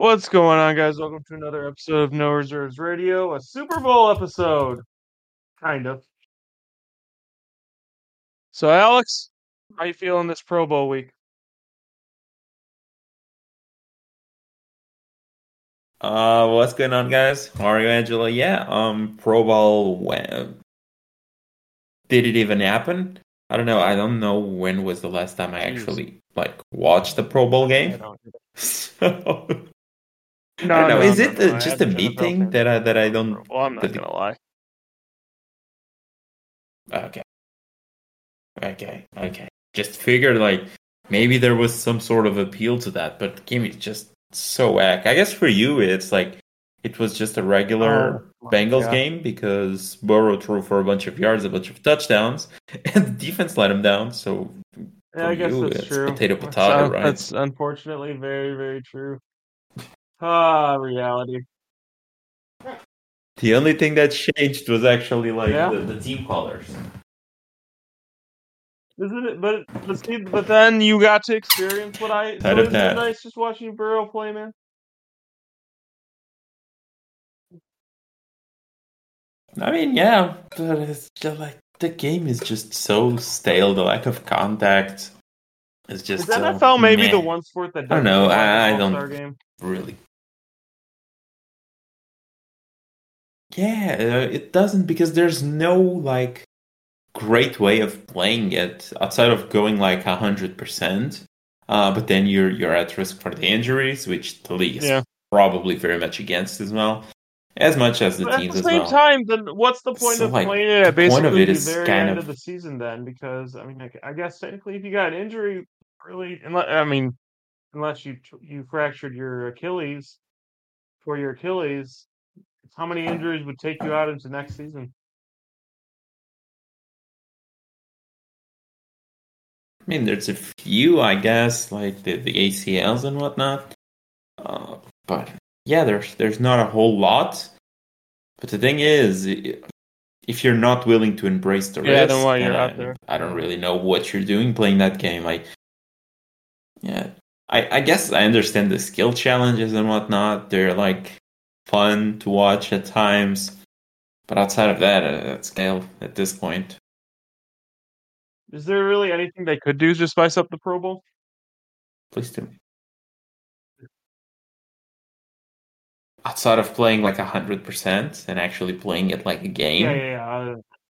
What's going on, guys? Welcome to another episode of No Reserves Radio, a Super Bowl episode, kind of. So, Alex, how you feeling this Pro Bowl week? What's going on, guys? Mario Angela, yeah. Pro Bowl. When did it even happen? I don't know. I don't know when was the last time I Jeez, actually watched the Pro Bowl I game. don't. So I don't No, know. no, Is no, it no. just a Average me NFL thing fans don't that I watch the Pro don't? Bowl. I'm not That gonna lie. okay, okay. Just figured maybe there was some sort of appeal to that, but the game is just so whack. I guess for you, it's like it was just a Oh, regular Bengals yeah. game because Burrow threw for a bunch of yards, a bunch of touchdowns, and the defense let him down. So Yeah, for I guess you, that's it's true. potato That's, potato, right? that's unfortunately very, very true. Reality. The only thing that changed was actually Yeah, the team colors. isn't it? But then you got to experience what I. Out So of isn't it that, nice just watching Burrow play, man? I mean, yeah, but it's just like the game is just so stale. The lack of contact is Is just so NFL maybe the meh. one sport that I don't doesn't know. need like an I don't all-star game? really. Yeah, it doesn't because there's no great way of playing it outside of going 100%. But then you're at risk for the injuries, which the league is Yeah. probably very much against as much as the But at the teams as same well. time, then what's the point So of playing it the at point of basically it the is very kind end of of the season then? Because I mean, like, I guess technically, if you got an injury, really, unless you fractured your Achilles for your Achilles, how many injuries would take you out into next season? I mean, there's a few, I guess, like the ACLs and whatnot. But yeah, there's not a whole lot. But the thing is, if you're not willing to embrace the Yeah, then risk, while you're out then there, I don't yeah. really know what you're doing playing that game. Yeah, I guess I understand the skill challenges and whatnot. They're fun to watch at times, but outside of that, at scale at this point, Is there really anything they could do to spice up the Pro Bowl? please do. Outside of playing 100% and actually playing it like a Yeah, game, yeah, yeah.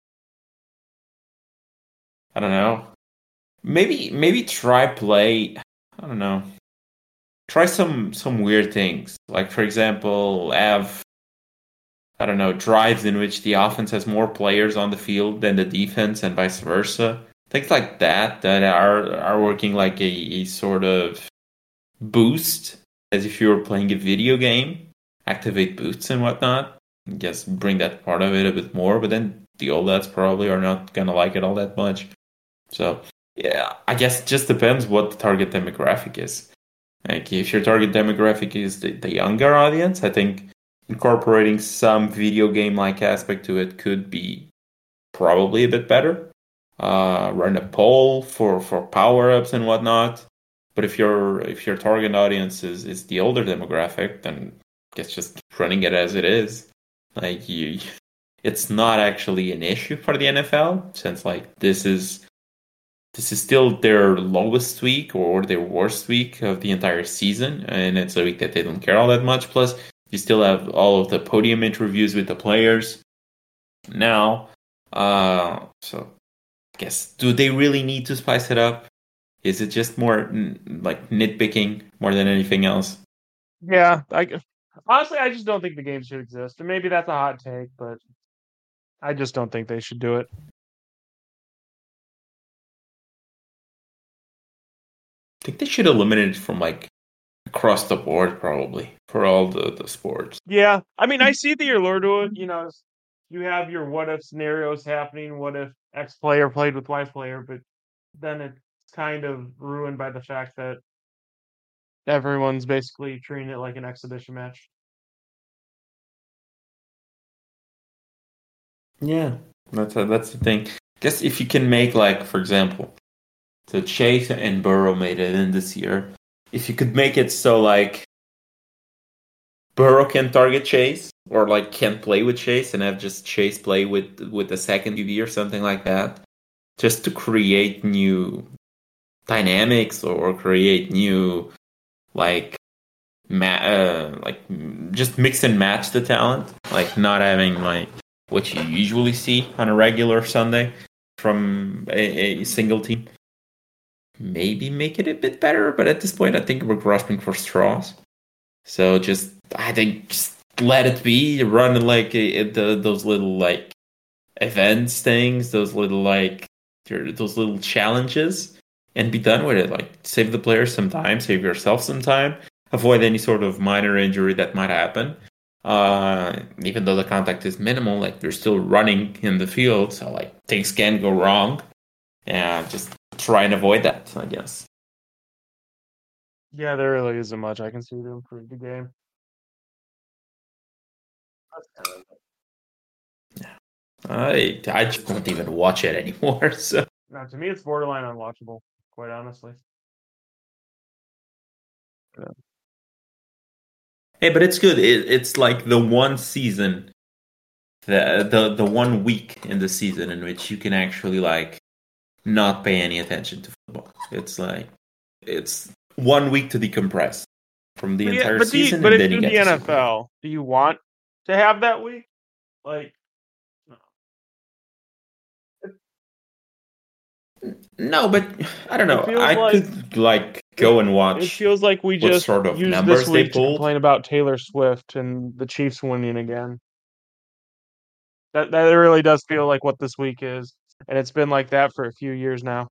I don't know. Maybe try play. I don't know. Try some weird things. Like for example, have I don't know drives in which the offense has more players on the field than the defense, and vice versa. Things like that are working like a sort of boost, as if you were playing a video game. Activate boosts and whatnot. I guess bring that part of it a bit more. But then the OLEDs probably are not gonna like it all that much. So yeah, I guess it just depends what the target demographic is. Like if your target demographic is the younger audience, I think incorporating some video game like aspect to it could be probably a bit better. Run a poll for power ups and whatnot. But if your target audience is the older demographic, then I guess just keep running it as it is. Like you, it's not actually an issue for the NFL since this is still their lowest week or their worst week of the entire season, and it's a week that they don't care all that much. Plus, you still have all of the podium interviews with the players now. So I guess do they really need to spice it up? Is it just more nitpicking more than anything else? Yeah, honestly, I just don't think the game should exist. And maybe that's a hot take, but I just don't think they should do it. I think they should eliminate it from across the board, probably for all the sports. Yeah, I mean, I see the allure to it. You have your what if scenarios happening. What if X player played with Y player? But then it's kind of ruined by the fact that everyone's basically treating it like an exhibition match. Yeah, that's the thing. Guess if you can make for example, so Chase and Burrow made it in this year. If you could make it so Burrow can target Chase or like can play with Chase and have just Chase play with the second QB or something like that, just to create new dynamics or create new like just mix and match the talent, like not having like what you usually see on a regular Sunday from a single team. Maybe make it a bit better, but at this point, I think we're grasping for straws. So I think just let it be. Run like those little like events things, those little challenges, and be done with it. Like save the players some time, save yourself some time, avoid any sort of minor injury that might happen. Even though the contact is minimal, like you're still running in the field, so like things can go wrong. And just try and avoid that, I guess. Yeah, there really isn't much I can see to improve the game. I just don't even watch it anymore. So now, to me, it's borderline unwatchable, quite honestly. Yeah. Hey, but it's good. It's like the one season, the 1 week in the season in which you can actually like not pay any attention to football. It's like it's 1 week to decompress from the entire season. But it's in the NFL. Do you want to have that week? Like, no, but I don't know. I could like go and watch. It feels like we just sort of used numbers this week they pulled. to complain about Taylor Swift and the Chiefs winning again. That really does feel like what this week is, and it's been like that for a few years now.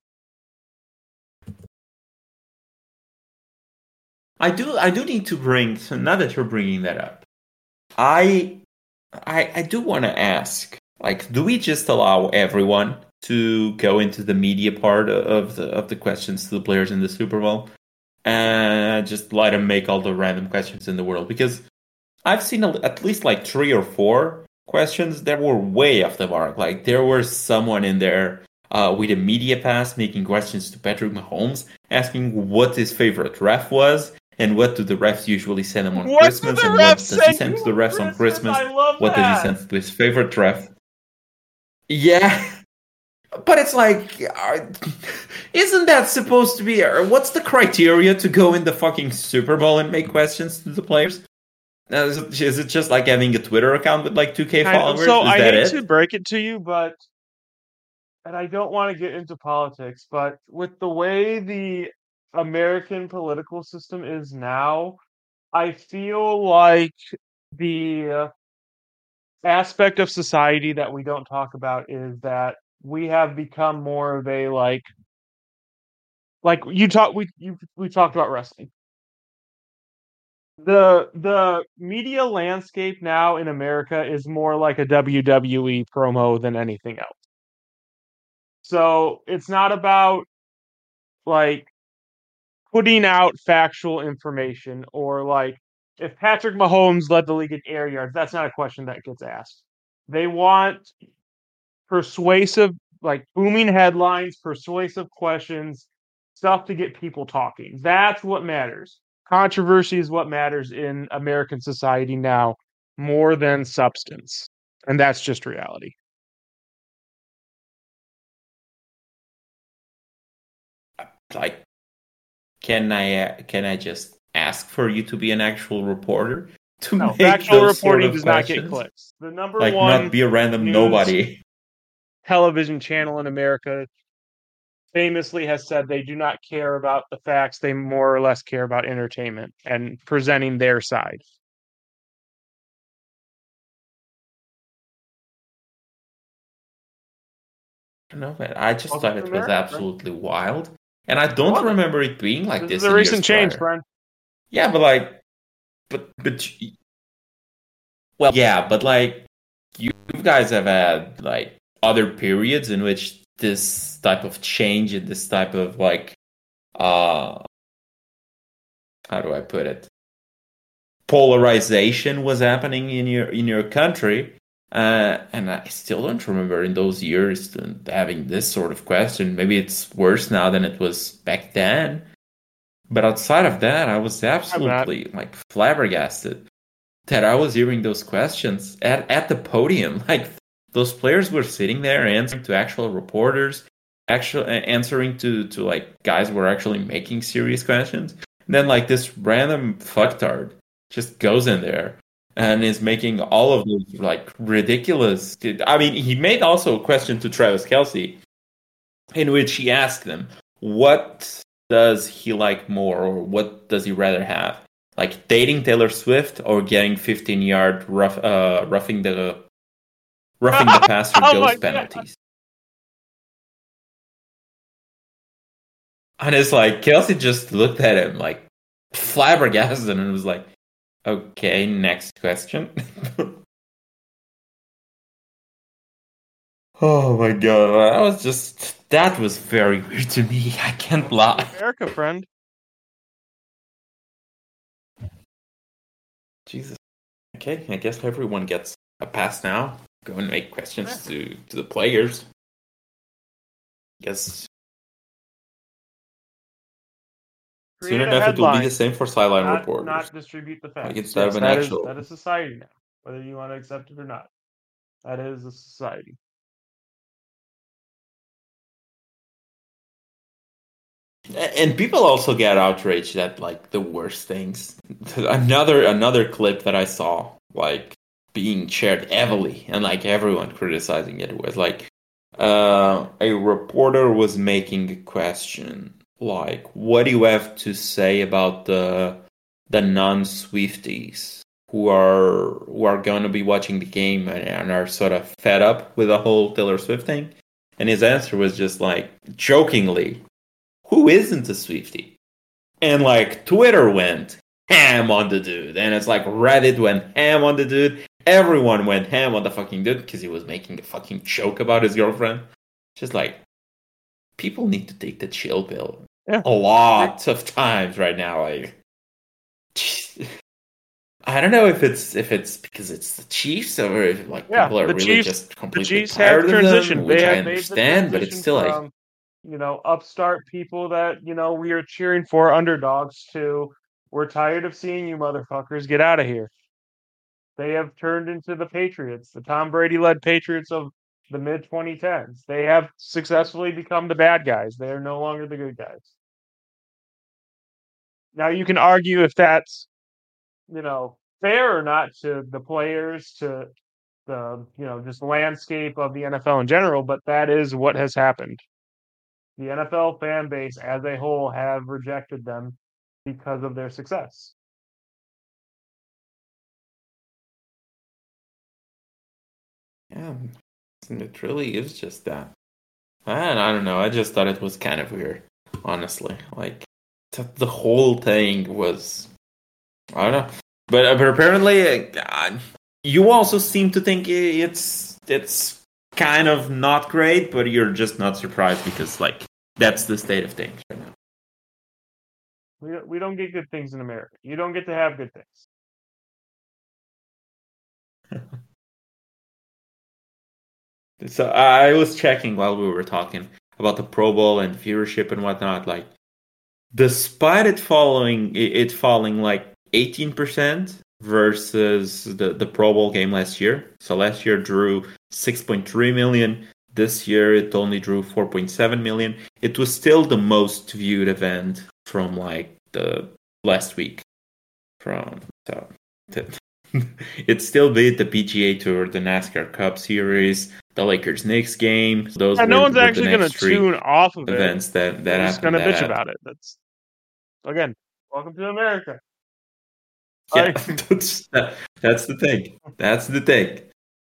I do need to bring. So now that you're bringing that up, I do want to ask. Like, do we just allow everyone to go into the media part of the questions to the players in the Super Bowl, and just let them make all the random questions in the world? Because I've seen at least like 3 or 4 questions that were way off the mark. Like there was someone in there with a media pass making questions to Patrick Mahomes, asking what his favorite ref was. And what do the refs usually send him on Christmas? And what does he send to the refs on Christmas? What does he send to his favorite ref? Yeah. But it's like, isn't that supposed to be, what's the criteria to go in the fucking Super Bowl and make questions to the players? Is it just like having a Twitter account with like 2K followers? So I hate to break it to you, and I don't want to get into politics, but with the way the American political system is now, I feel like the aspect of society that we don't talk about is that we have become more of a we talked about wrestling. The media landscape now in America is more like a WWE promo than anything else. So it's not about like putting out factual information or like if Patrick Mahomes led the league in air yards, that's not a question that gets asked. They want persuasive, like booming headlines, persuasive questions, stuff to get people talking. That's what matters. Controversy is what matters in American society now more than substance. And that's just reality. Like, can I just ask for you to be an actual reporter to make actual those reporting sort of does questions? Not get clicks. The number like one not be a random nobody television channel in America famously has said they do not care about the facts. They more or less care about entertainment and presenting their side. No, but I just thought it was absolutely wild. And I don't remember it being like this. This is a recent change, friend. Yeah, but like, well, yeah, but like, you guys have had like other periods in which this type of change and this type of like, how do I put it? Polarization was happening in your country. And I still don't remember in those years having this sort of question. Maybe it's worse now than it was back then. But outside of that, I was absolutely like flabbergasted. that I was hearing those questions at the podium. Like those players were sitting there answering to actual reporters, answering to like guys who were actually making serious questions. And then like this random fucktard just goes in there and is making all of those like ridiculous. I mean, he made also a question to Travis Kelce in which he asked him, what does he like more, or what does he rather have? Like dating Taylor Swift or getting 15-yard roughing the passer ghost penalties? And it's like Kelce just looked at him like flabbergasted and was like, okay, next question. Oh my god, that was very weird to me. I can't lie. America, friend. Jesus. Okay, I guess everyone gets a pass now. Go and make questions to the players. Guess soon enough it will be the same for sideline reporters. Not distribute the facts. Like instead of an actual. That is society now, whether you want to accept it or not. That is a society. And people also get outraged at like the worst things. Another clip that I saw like being shared heavily and like everyone criticizing it was like a reporter was making a question like, what do you have to say about the non-Swifties who are going to be watching the game and are sort of fed up with the whole Taylor Swift thing? And his answer was just like jokingly, who isn't a Swiftie? And like Twitter went ham on the dude, and it's like Reddit went ham on the dude. Everyone went ham on the fucking dude because he was making a fucking joke about his girlfriend. Just like, people need to take the chill pill a lot of times right now. Like, I don't know if it's because it's the Chiefs or if like people are really just completely tired of them, which I understand, but it's still like, upstart people that, we are cheering for, underdogs, to we're tired of seeing you motherfuckers, get out of here. They have turned into the Patriots, the Tom Brady-led Patriots of the mid-2010s. They have successfully become the bad guys. They are no longer the good guys. Now, you can argue if that's, fair or not to the players, to the, just landscape of the NFL in general, but that is what has happened. The NFL fan base as a whole have rejected them because of their success. Yeah, it really is just that. And I don't know. I just thought it was kind of weird, honestly. Like the whole thing was, I don't know. But apparently, you also seem to think it's kind of not great, but you're just not surprised because like that's the state of things right now. We don't get good things in America. You don't get to have good things. So I was checking while we were talking about the Pro Bowl and viewership and whatnot. Like, despite it falling like 18% versus the Pro Bowl game last year. So last year drew 6.3 million. This year it only drew 4.7 million. It was still the most viewed event from like the last week. It still beat the PGA Tour, the NASCAR Cup Series, the Lakers-Knicks game. Those no one's actually going to tune off of events that happened. Just going to bitch about it. That's again, welcome to America. Yeah, that's the thing. That's the thing.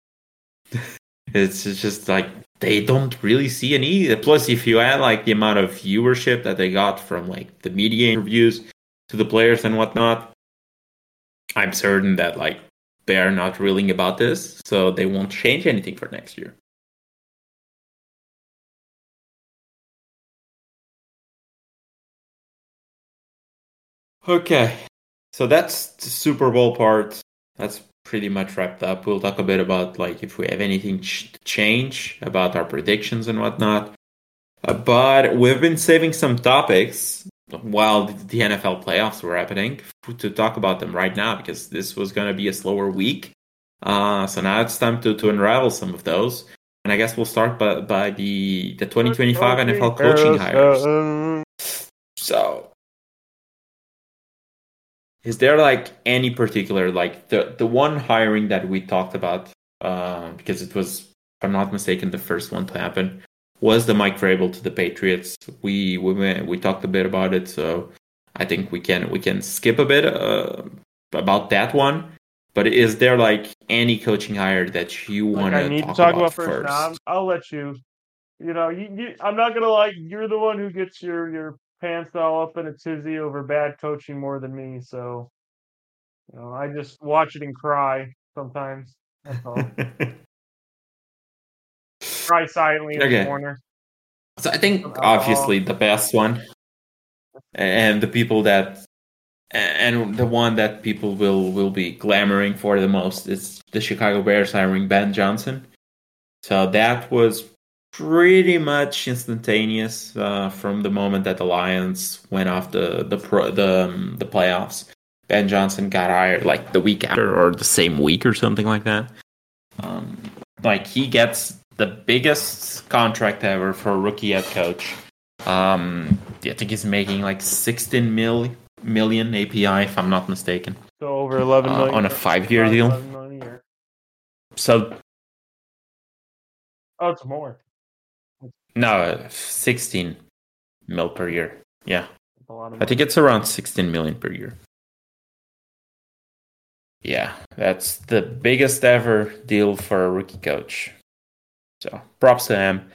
It's just like they don't really see any. Plus, if you add like the amount of viewership that they got from like the media interviews to the players and whatnot, I'm certain that like they're not reeling about this, so they won't change anything for next year. Okay, so that's the Super Bowl part. That's pretty much wrapped up. We'll talk a bit about like if we have anything to change about our predictions and whatnot. But we've been saving some topics while the NFL playoffs were happening to talk about them right now because this was going to be a slower week. So now it's time to unravel some of those. And I guess we'll start by the 2025 NFL coaching hires. So, is there like any particular, like the one hiring that we talked about, because it was, if I'm not mistaken, the first one to happen, was the Mike Vrabel to the Patriots. We talked a bit about it, so I think we can skip a bit about that one. But is there like any coaching hire that you want to talk about first? Now, I'll let you. You know, I'm not gonna lie. You're the one who gets your pants all up in a tizzy over bad coaching more than me. So, you know, I just watch it and cry sometimes. That's all. Cry silently in the corner. So I think obviously the best one, and the people that, and the one that people will be clamoring for the most is the Chicago Bears hiring Ben Johnson. So that was pretty much instantaneous from the moment that the Lions went off the playoffs. Ben Johnson got hired like the week after or the same week or something like that. Like he gets the biggest contract ever for a rookie head coach. I think he's making like 16 million API, if I'm not mistaken. So over 11 million on a 5-year deal. So, it's more. No, 16 mil per year. Yeah, I think it's around 16 million per year. Yeah, that's the biggest ever deal for a rookie coach. So props to him.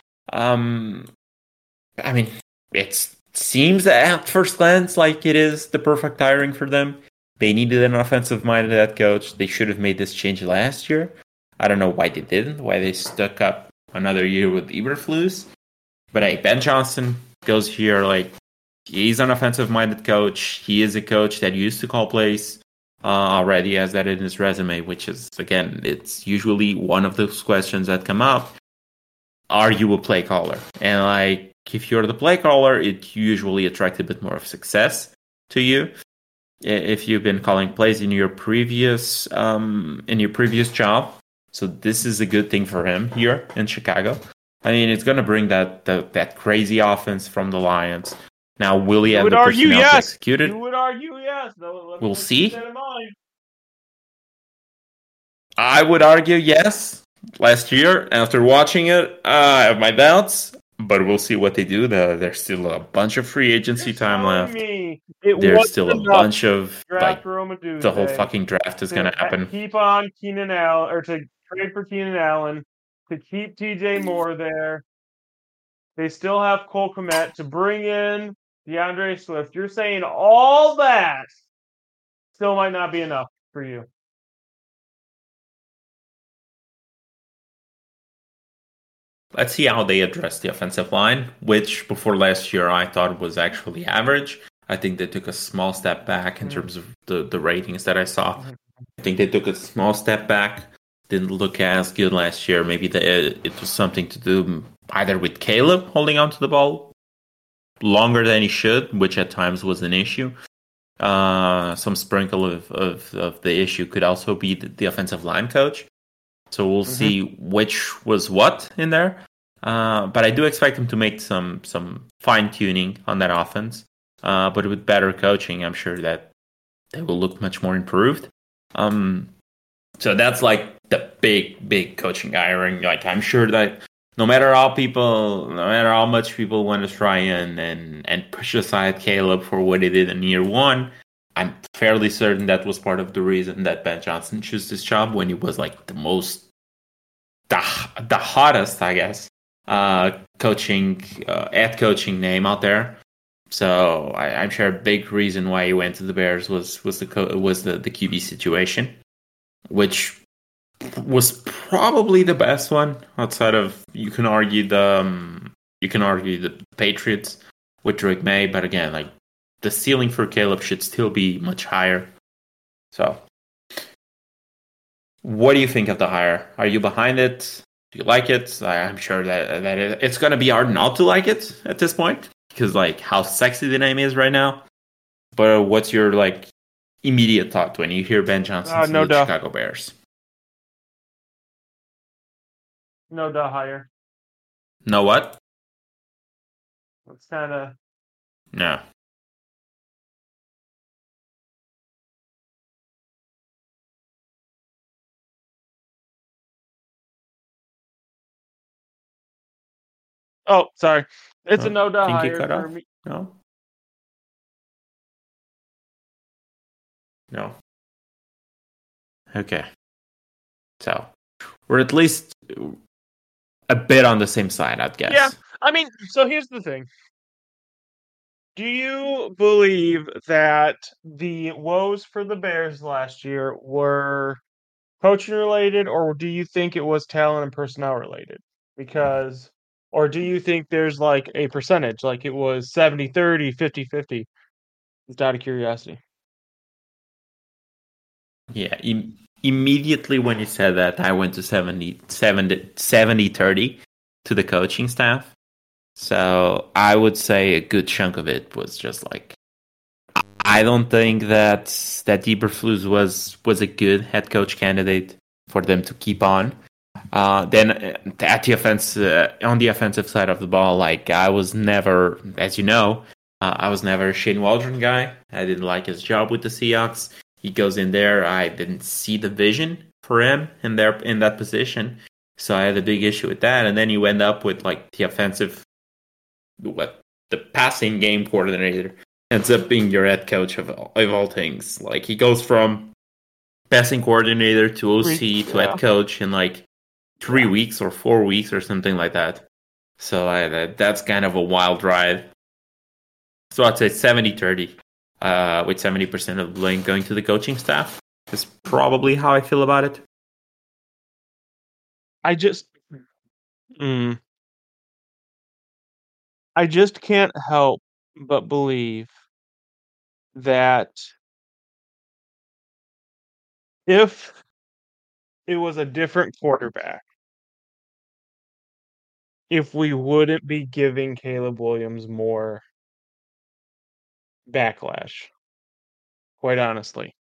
I mean, it seems at first glance like it is the perfect hiring for them. They needed an offensive-minded head coach. They should have made this change last year. I don't know why they didn't, why they stuck up another year with Eberflus. But hey, Ben Johnson goes here like he's an offensive-minded coach. He is a coach that used to call plays. Already has that in his resume, which is, again, it's usually one of those questions that come up. Are you a play caller? And like, if you're the play caller, it usually attracts a bit more of success to you. If you've been calling plays in your previous job. So this is a good thing for him here in Chicago. I mean, it's going to bring that crazy offense from the Lions. Now, will he have the personnel to execute it? You would argue yes. We'll see. I would argue yes. Last year, after watching it, I have my doubts. But we'll see what they do. There's still a bunch of free agency time left. There's still a bunch of the whole fucking draft is going to happen. Keep on Keenan Allen, or to trade for Keenan Allen, to keep TJ Moore there. They still have Cole Kmet to bring in DeAndre Swift. You're saying all that still might not be enough for you. Let's see how they address the offensive line, which before last year I thought was actually average. I think they took a small step back in terms of the ratings that I saw. I think they took a small step back. Didn't look as good last year. Maybe it was something to do either with Caleb holding onto the ball longer than he should, which at times was an issue. Some sprinkle of the issue could also be the offensive line coach. So we'll see which was what in there. But I do expect them to make some fine-tuning on that offense. But with better coaching, I'm sure that they will look much more improved. So that's like the big coaching hiring. Like, I'm sure that no matter how much people want to try and push aside Caleb for what he did in year one, I'm fairly certain that was part of the reason that Ben Johnson chose this job when he was like the hottest, I guess, coaching name out there. So I'm sure a big reason why he went to the Bears was the QB situation, which was probably the best one outside of you can argue the Patriots with Drake May, but again, like the ceiling for Caleb should still be much higher. So, what do you think of the hire? Are you behind it? Do you like it? I'm sure that it's going to be hard not to like it at this point. because like how sexy the name is right now. But what's your like immediate thought when you hear Ben Johnson to No the duh. Chicago Bears? No duh hire. Know what? It's kind of. No. Oh, sorry. It's a Oh, no duh think you hire cut for off? me. No. No. Okay. So we're at least a bit on the same side, I'd Yeah. guess. I mean, so here's the thing. Do you believe that the woes for the Bears last year were coaching related, or do you think it was talent and personnel related? Because, or do you think there's like a percentage, like it was 70-30, 50-50? Just out of curiosity. Yeah. Immediately when you said that, I went to 70-30 to the coaching staff. So I would say a good chunk of it was just like I don't think that Eberflus was a good head coach candidate for them to keep on. Then at the offense on the offensive side of the ball, like I was never, as you know, I was never a Shane Waldron guy. I didn't like his job with the Seahawks. He goes in there, I didn't see the vision for him in that position, so I had a big issue with that. And then you end up with like the passing game coordinator ends up being your head coach of all things. Like he goes from passing coordinator to OC to head coach in like 3 weeks or 4 weeks or something like that. So that's kind of a wild ride. So I'd say 70-30, with 70% of the blame going to the coaching staff. Is probably how I feel about it. I just, mm, I just can't help but believe that if it was a different quarterback, if we wouldn't be giving Caleb Williams more backlash, quite honestly.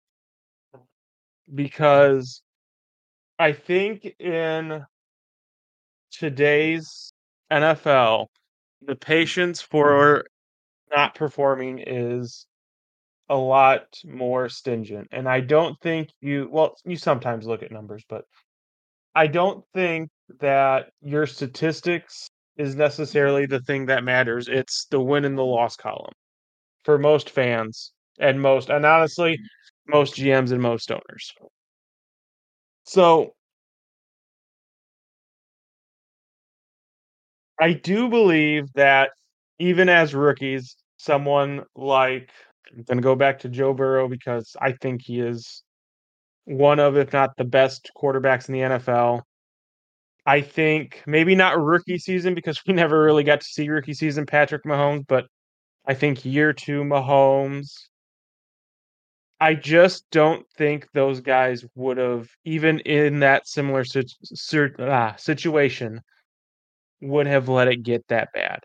Because I think in today's NFL, the patience for not performing is a lot more stingent. And I don't think you sometimes look at numbers, but I don't think that your statistics is necessarily the thing that matters. It's the win and the loss column for most fans and honestly, most GMs and most owners. So I do believe that even as rookies, someone like I'm going to go back to Joe Burrow because I think he is one of, if not the best quarterbacks in the NFL. I think maybe not rookie season because we never really got to see rookie season Patrick Mahomes, but I think year two Mahomes. I just don't think those guys would have, even in that similar situation, would have let it get that bad.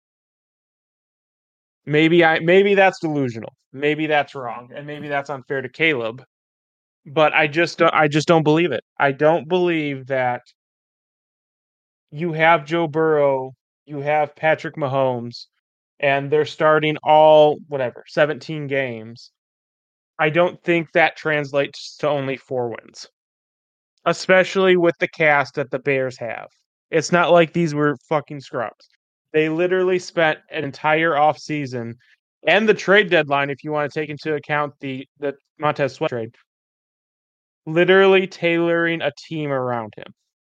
Maybe that's delusional. Maybe that's wrong, and maybe that's unfair to Caleb. But I just don't believe it. I don't believe that you have Joe Burrow, you have Patrick Mahomes, and they're starting all whatever 17 games. I don't think that translates to only 4 wins, especially with the cast that the Bears have. It's not like these were fucking scrubs. They literally spent an entire offseason and the trade deadline, if you want to take into account the Montez Sweat trade, literally tailoring a team around him.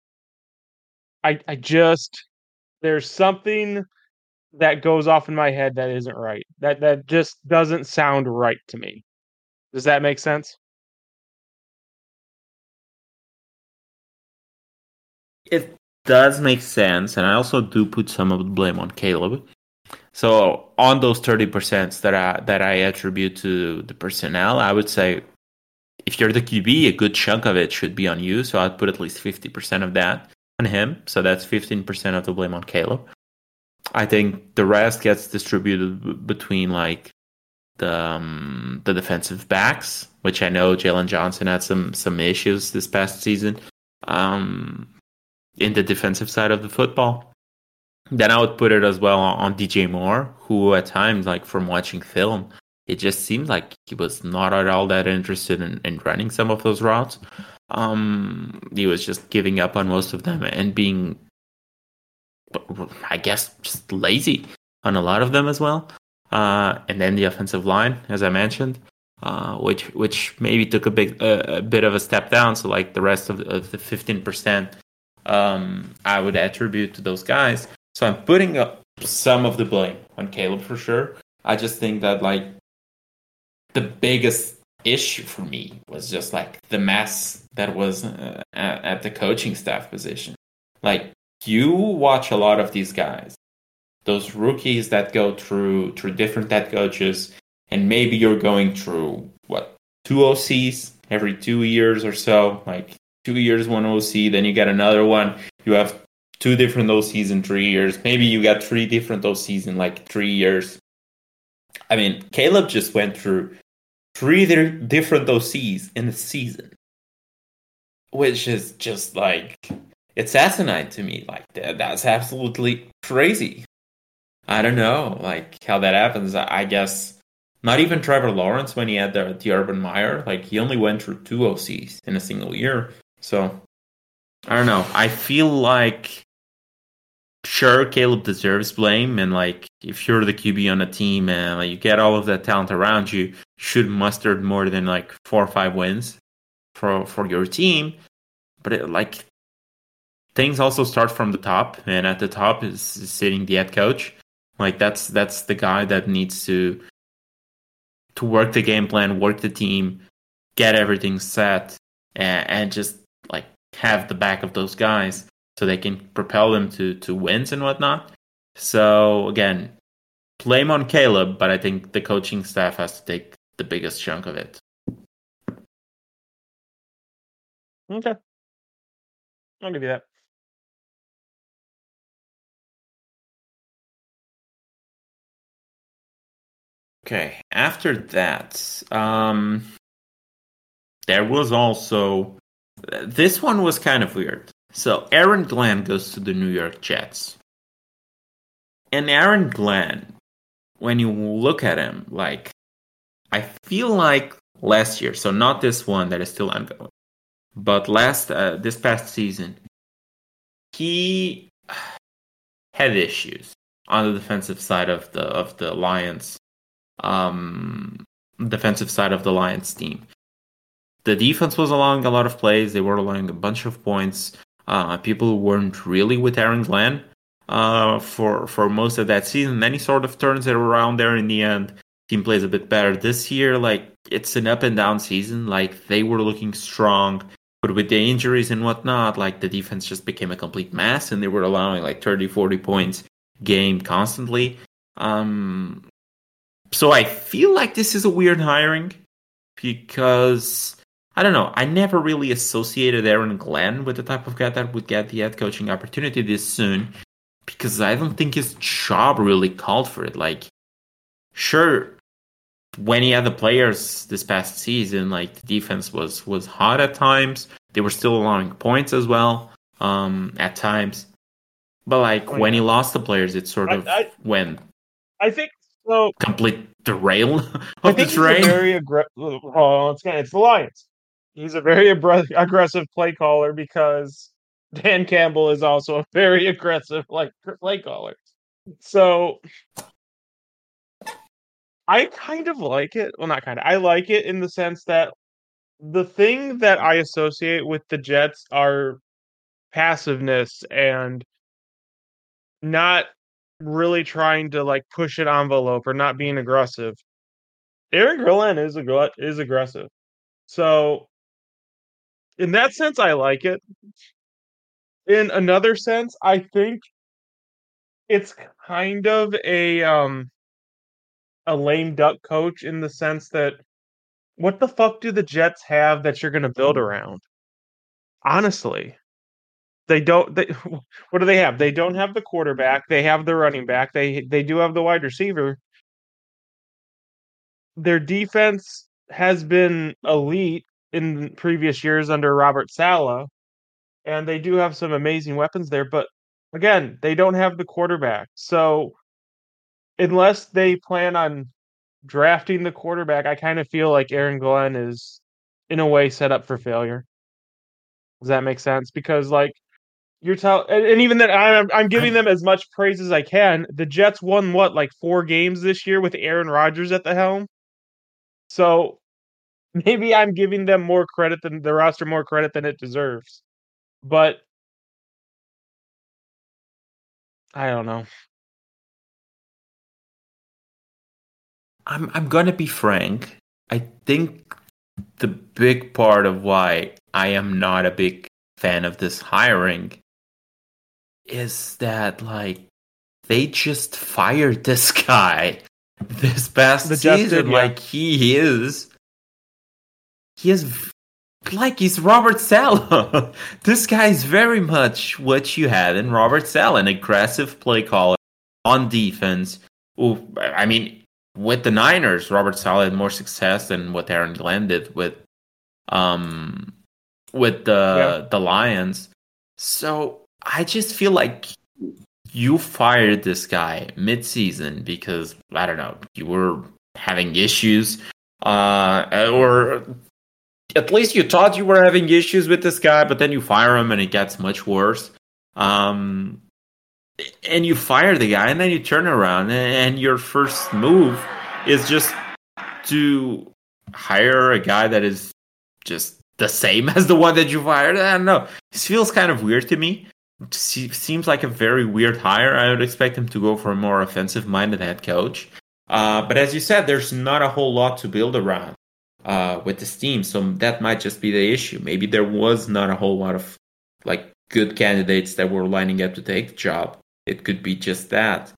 I just there's something that goes off in my head that isn't right. That just doesn't sound right to me. Does that make sense? It does make sense, and I also do put some of the blame on Caleb. So on those 30% that I attribute to the personnel, I would say if you're the QB, a good chunk of it should be on you. So I'd put at least 50% of that on him. So that's 15% of the blame on Caleb. I think the rest gets distributed between like the defensive backs, which I know Jalen Johnson had some issues this past season um, in the defensive side of the football. Then I would put it as well on DJ Moore, who at times, like from watching film, it just seemed like he was not at all that interested in running some of those routes. He was just giving up on most of them and being, I guess, just lazy on a lot of them as well. And then the offensive line, as I mentioned, which maybe took a bit of a step down. So like the rest of the 15%, I would attribute to those guys. So I'm putting up some of the blame on Caleb for sure. I just think that like the biggest issue for me was just like the mess that was at the coaching staff position. Like you watch a lot of these guys, those rookies that go through different head coaches, and maybe you're going through what, two OCs every 2 years or so, like 2 years one OC, then you get another one. You have two different OCs in 3 years. Maybe you got three different OCs in like 3 years. I mean, Caleb just went through three different OCs in a season, which is just like, it's asinine to me. Like that's absolutely crazy. I don't know, like how that happens. I guess not even Trevor Lawrence when he had the Urban Meyer, like he only went through two OCs in a single year. So I don't know. I feel like sure Caleb deserves blame, and like if you're the QB on a team and like, you get all of that talent around you, you should muster more than like 4 or 5 wins for your team. But like things also start from the top, and at the top is sitting the head coach. Like that's the guy that needs to work the game plan, work the team, get everything set, and just like have the back of those guys so they can propel them to wins and whatnot. So again, blame on Caleb, but I think the coaching staff has to take the biggest chunk of it. Okay, I'll give you that. Okay, after that, there was also this one was kind of weird. So Aaron Glenn goes to the New York Jets. And Aaron Glenn, when you look at him, like I feel like last year, so not this one that is still ongoing, but this past season, he had issues on the defensive side of the Lions, defensive side of the Lions team. The defense was allowing a lot of plays. They were allowing a bunch of points. People weren't really with Aaron Glenn for most of that season. Then he sort of turns it around there in the end. Team plays a bit better this year. Like it's an up and down season. Like they were looking strong, but with the injuries and whatnot, like the defense just became a complete mess, and they were allowing like 30, 40 points game constantly. So I feel like this is a weird hiring because I don't know. I never really associated Aaron Glenn with the type of guy that would get the head coaching opportunity this soon because I don't think his job really called for it. Like, sure, when he had the players this past season, like the defense was hot at times. They were still allowing points as well at times. But like when he lost the players, it sort of went. I think so. Complete derail of the train. Very aggressive. Well, it's the Lions. He's a very aggressive play caller because Dan Campbell is also a very aggressive play caller. So I kind of like it. Well, not kind of. I like it in the sense that the thing that I associate with the Jets are passiveness and not really trying to like push an envelope or not being aggressive. Aaron Glenn is aggressive. So in that sense, I like it. In another sense, I think it's kind of a lame duck coach in the sense that what the fuck do the Jets have that you're going to build around? Honestly, They don't. What do they have? They don't have the quarterback. They have the running back. They do have the wide receiver. Their defense has been elite in previous years under Robert Saleh, and they do have some amazing weapons there. But again, they don't have the quarterback. So unless they plan on drafting the quarterback, I kind of feel like Aaron Glenn is, in a way, set up for failure. Does that make sense? Because like you're telling, and even then, I'm giving them as much praise as I can. The Jets won what, like 4 games this year with Aaron Rodgers at the helm. So maybe I'm giving them more credit than the roster, more credit than it deserves. But I don't know. I'm gonna be frank. I think the big part of why I am not a big fan of this hiring is that like they just fired this guy this past The Jets season. did, yeah. Like he is like he's Robert Saleh. This guy is very much what you had in Robert Saleh, an aggressive play caller on defense. Ooh, I mean, with the Niners, Robert Saleh had more success than what Aaron Glenn did with the Lions. So I just feel like you fired this guy mid-season because I don't know, you were having issues, or at least you thought you were having issues with this guy, but then you fire him and it gets much worse. And you fire the guy, and then you turn around, and your first move is just to hire a guy that is just the same as the one that you fired. I don't know. This feels kind of weird to me. It seems like a very weird hire. I would expect him to go for a more offensive-minded head coach. But as you said, there's not a whole lot to build around with this team, so that might just be the issue. Maybe there was not a whole lot of like good candidates that were lining up to take the job. It could be just that.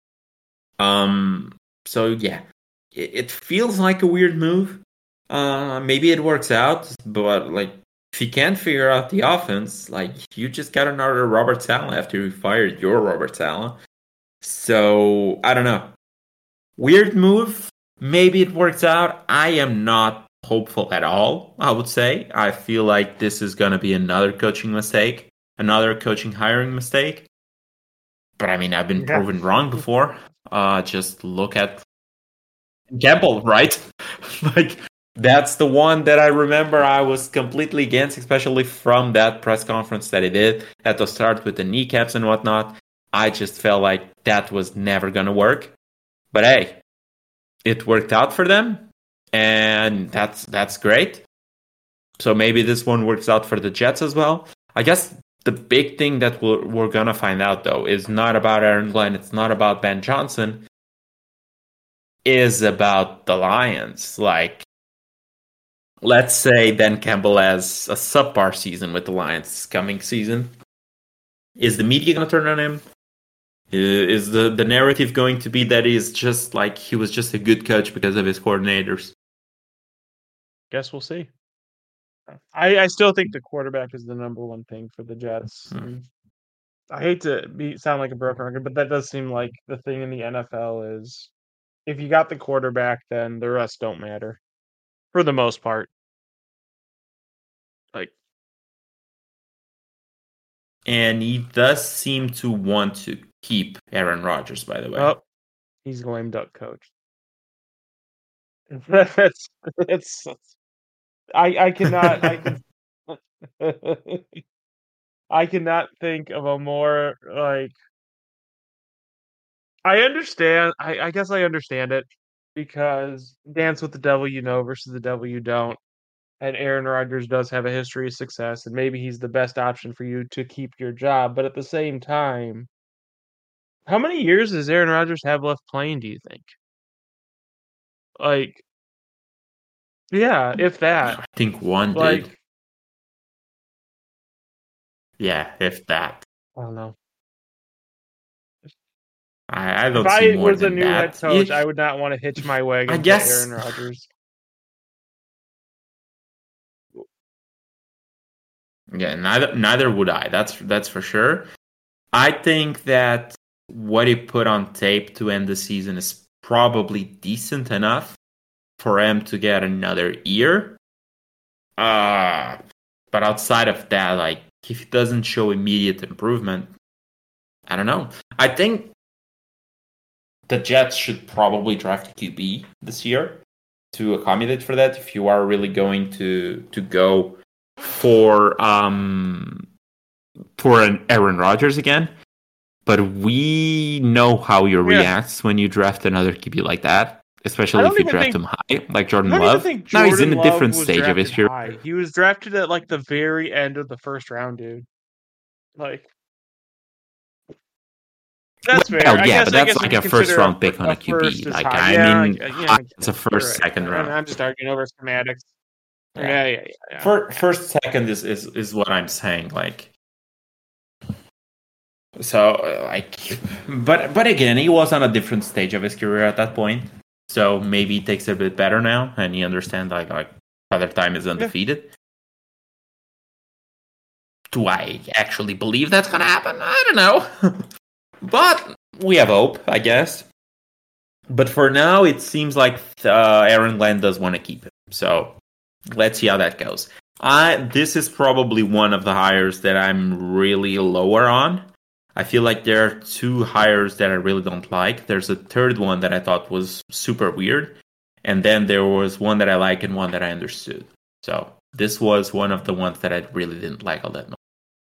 So yeah, it feels like a weird move. Maybe it works out, but like if you can't figure out the offense, like you just got another Robert Saleh after you fired your Robert Saleh. So I don't know. Weird move. Maybe it works out. I am not hopeful at all, I would say. I feel like this is going to be another coaching mistake, another coaching hiring mistake. But I mean, I've been proven wrong before. Just look at Campbell, right? Like, that's the one that I remember I was completely against, especially from that press conference that he did at the start with the kneecaps and whatnot. I just felt like that was never going to work. But hey, it worked out for them, and that's great. So maybe this one works out for the Jets as well. I guess the big thing that we're going to find out, though, is not about Aaron Glenn. It's not about Ben Johnson. Is about the Lions. Like, let's say Dan Campbell has a subpar season with the Lions this coming season. Is the media going to turn on him? Is the narrative going to be that he's just like he was just a good coach because of his coordinators? Guess we'll see. I still think the quarterback is the number one thing for the Jets. I hate to sound like a broken record, but that does seem like the thing in the NFL is if you got the quarterback, then the rest don't matter for the most part. Like, and he does seem to want to keep Aaron Rodgers, by the way. Oh, he's lame duck coach. It's I cannot I cannot think of a more like I understand. I guess I understand it because dance with the devil you know versus the devil you don't. And Aaron Rodgers does have a history of success, and maybe he's the best option for you to keep your job. But at the same time, how many years does Aaron Rodgers have left playing, do you think? Like, yeah, if that. I think one, Like, dude. Yeah, if that. I don't know. I don't If see I more was a than new head that. coach, I would not want to hitch my wagon I to guess Aaron Rodgers. Yeah, neither would I. That's for sure. I think that what he put on tape to end the season is probably decent enough for him to get another year. But outside of that, like if he doesn't show immediate improvement, I don't know. I think the Jets should probably draft a QB this year to accommodate for that. If you are really going to go for an Aaron Rodgers again, but we know how he reacts when you draft another QB like that, especially if you draft him high, like Jordan Love. Now he's in a different stage of his career. He was drafted at like the very end of the first round, dude. Like, that's fair. Well, yeah, but that's like a first round pick on a QB. Like, I mean, it's a first, second round. I'm just arguing over schematics. Yeah. First, second is what I'm saying. Like, so like, but again, he was on a different stage of his career at that point. So maybe he takes it a bit better now, and he understands like Father Time is undefeated. Yeah. Do I actually believe that's gonna happen? I don't know. But we have hope, I guess. But for now, it seems like Aaron Glenn does want to keep him. So let's see how that goes. This is probably one of the hires that I'm really lower on. I feel like there are two hires that I really don't like. There's a third one that I thought was super weird. And then there was one that I like and one that I understood. So this was one of the ones that I really didn't like all that much.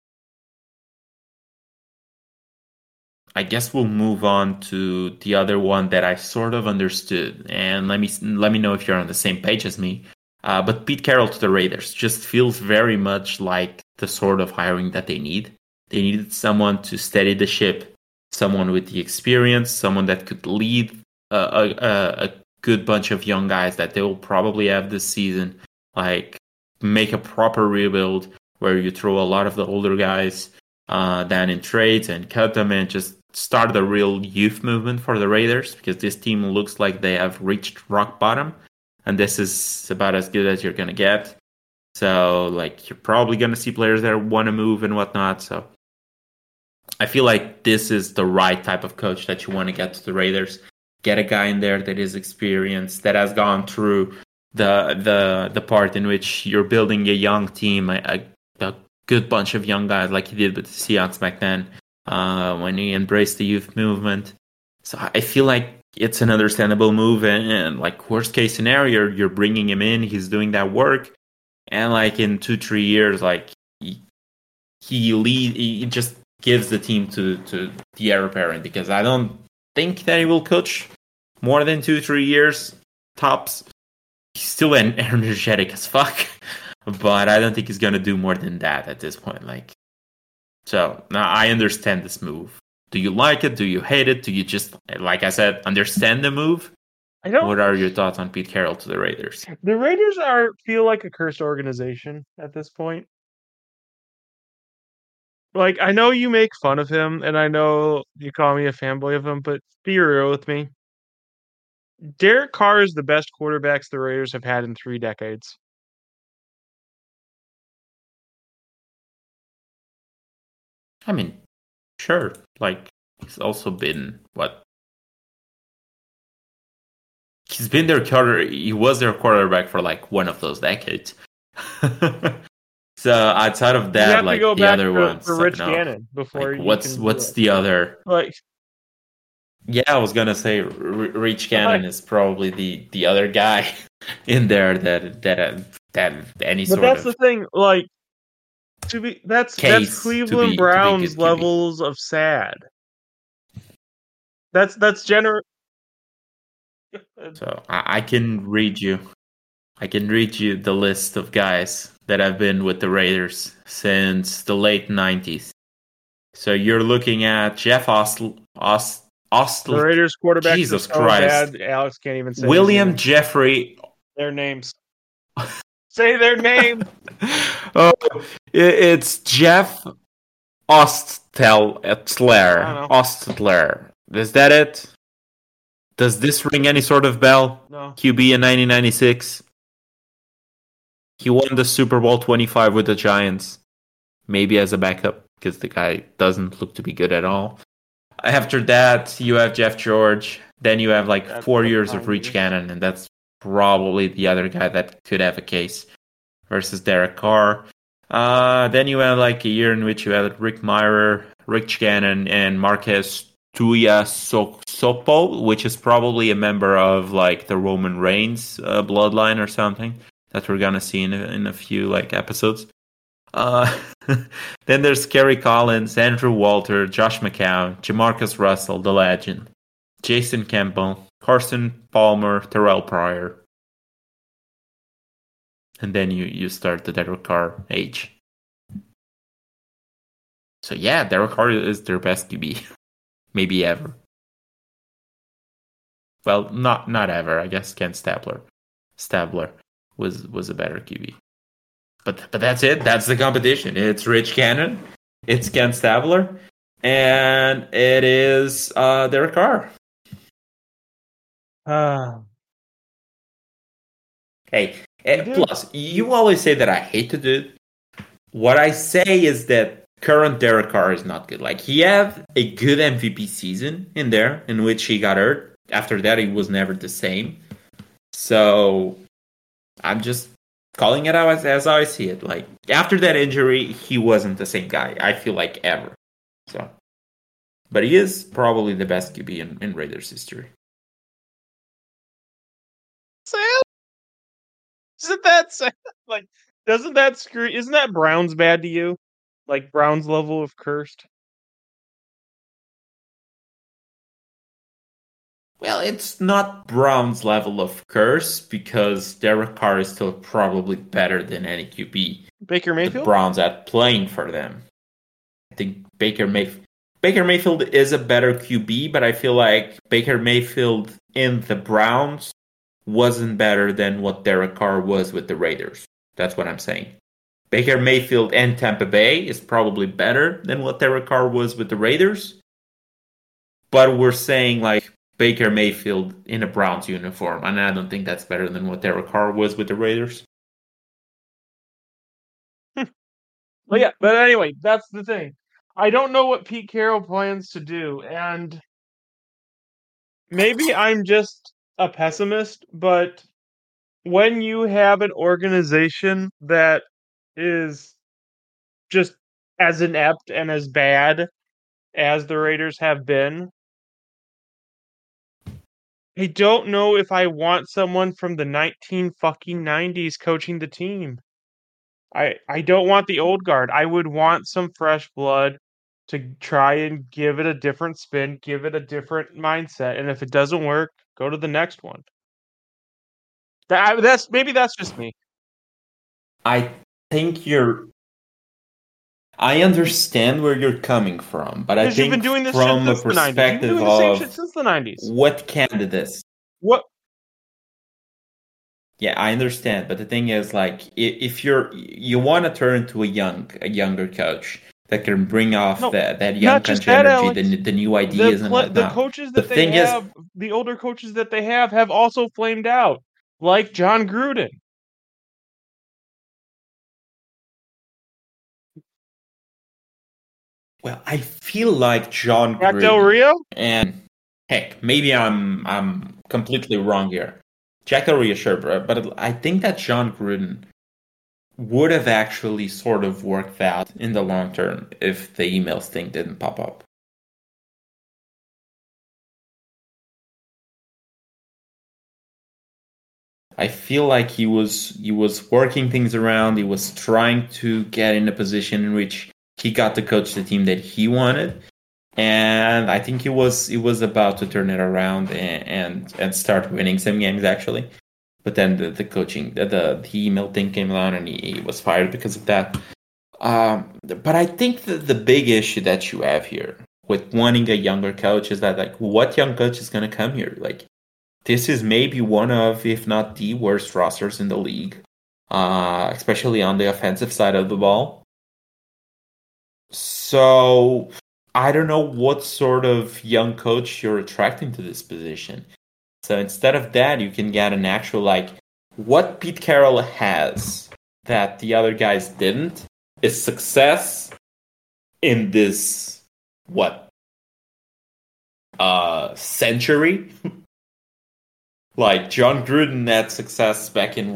I guess we'll move on to the other one that I sort of understood, and let me know if you're on the same page as me. But Pete Carroll to the Raiders just feels very much like the sort of hiring that they need. They needed someone to steady the ship, someone with the experience, someone that could lead a good bunch of young guys that they will probably have this season. Like make a proper rebuild where you throw a lot of the older guys down in trades and cut them and just start a real youth movement for the Raiders, because this team looks like they have reached rock bottom, and this is about as good as you're going to get. So, like, you're probably going to see players that want to move and whatnot. So, I feel like this is the right type of coach that you want to get to the Raiders. Get a guy in there that is experienced, that has gone through the part in which you're building a young team, a good bunch of young guys like he did with the Seahawks back then, when he embraced the youth movement. So I feel like it's an understandable move, and like worst case scenario, you're bringing him in, he's doing that work, and like in 2-3 years, like he just gives the team to the heir apparent, because I don't think that he will coach more than 2-3 years tops. He's still energetic as fuck. But I don't think he's going to do more than that at this point. Like, so now I understand this move. Do you like it? Do you hate it? Do you just, like I said, understand the move? I don't. What are your thoughts on Pete Carroll to the Raiders? The Raiders feel like a cursed organization at this point. Like, I know you make fun of him, and I know you call me a fanboy of him, but be real with me. Derek Carr is the best quarterbacks the Raiders have had in 3 decades. I mean, sure. Like, he's also been, he's been he was their quarterback for like one of those decades. So outside of that, like the other ones, for Rich Gannon before like, what's the other? Like, yeah, I was gonna say Rich Gannon is probably the other guy in there that any sort of. But that's the thing, like. That's Cleveland Browns levels of sad. That's general. So I can read you the list of guys that have been with the Raiders since the late 90s. So you're looking at Jeff Ostel. The Raiders quarterback. Jesus Christ! Bad, Alex can't even say William Jeffrey. Their names. Say their name. Oh, it's Jeff Ostler. Ostler. Is that it? Does this ring any sort of bell? No. QB in 1996. He won the Super Bowl 25 with the Giants. maybe as a backup, because the guy doesn't look to be good at all. After that, you have Jeff George. Then you have like That's 4 like years of 9 Rich years. Gannon, and that's probably the other guy that could have a case versus Derek Carr. Then you have like a year in which you had Rick Mirer, Rich Gannon, and Marquez Sopo, which is probably a member of like the Roman Reigns bloodline or something that we're gonna see in a few like episodes. Uh, then there's Kerry Collins, Andrew Walter, Josh McCown, Jamarcus Russell, the legend, Jason Campbell, Carson Palmer, Terrell Pryor. And then you start the Derek Carr age. So yeah, Derek Carr is their best QB. Maybe ever. Well, not ever. I guess Ken Stabler was a better QB. But that's it. That's the competition. It's Rich Gannon, it's Ken Stabler, and it is Derek Carr. Hey, plus, you always say that I hate to do it. What I say is that current Derek Carr is not good. Like, he had a good MVP season in there, in which he got hurt. After that, he was never the same. So, I'm just calling it out as I see it. Like, after that injury, he wasn't the same guy, I feel like, ever. So, but he is probably the best QB in Raiders history. Sam? Isn't that sad? Like, doesn't that screw? Isn't that Browns bad to you? Like Browns level of cursed? Well, it's not Brown's level of curse because Derek Carr is still probably better than any QB Baker Mayfield? the Browns had playing for them. I think Baker Mayfield is a better QB, but I feel like Baker Mayfield in the Browns wasn't better than what Derek Carr was with the Raiders. That's what I'm saying. Baker Mayfield and Tampa Bay is probably better than what Derek Carr was with the Raiders. But we're saying like Baker Mayfield in a Browns uniform, and I don't think that's better than what Derek Carr was with the Raiders. Well, yeah, but anyway, that's the thing. I don't know what Pete Carroll plans to do, and maybe I'm just a pessimist, but when you have an organization that is just as inept and as bad as the Raiders have been, I don't know if I want someone from the 1990s coaching the team. I don't want the old guard. I would want some fresh blood to try and give it a different spin, give it a different mindset, and if it doesn't work, go to the next one. That's maybe that's just me. I think I understand where you're coming from, but I Because you've think been doing this from a shit since the 90s. You've been perspective doing the same shit of since the 90s. what candidates. What? Yeah, I understand, but the thing is, like, if you want to turn to a younger coach that can bring off No, that young not just coach that, energy, Alex. the new ideas and The whatnot. coaches The that they thing is, have, the older coaches that they have also flamed out, like John Gruden. well, I feel like John Jack Del Gruden, Rio? and heck, maybe I'm completely wrong here. Jack Del Rio, sure, but I think that John Gruden would have actually sort of worked out in the long term if the emails thing didn't pop up. I feel like he was working things around. He was trying to get in a position in which he got to coach the team that he wanted, and I think he was about to turn it around and start winning some games actually. But then the coaching the email thing came down and he was fired because of that. But I think the big issue that you have here with wanting a younger coach is that like what young coach is going to come here? Like this is maybe one of, if not the worst rosters in the league, especially on the offensive side of the ball. So I don't know what sort of young coach you're attracting to this position. So instead of that, you can get an actual, like, what Pete Carroll has that the other guys didn't is success in this century. Like John Gruden had success back in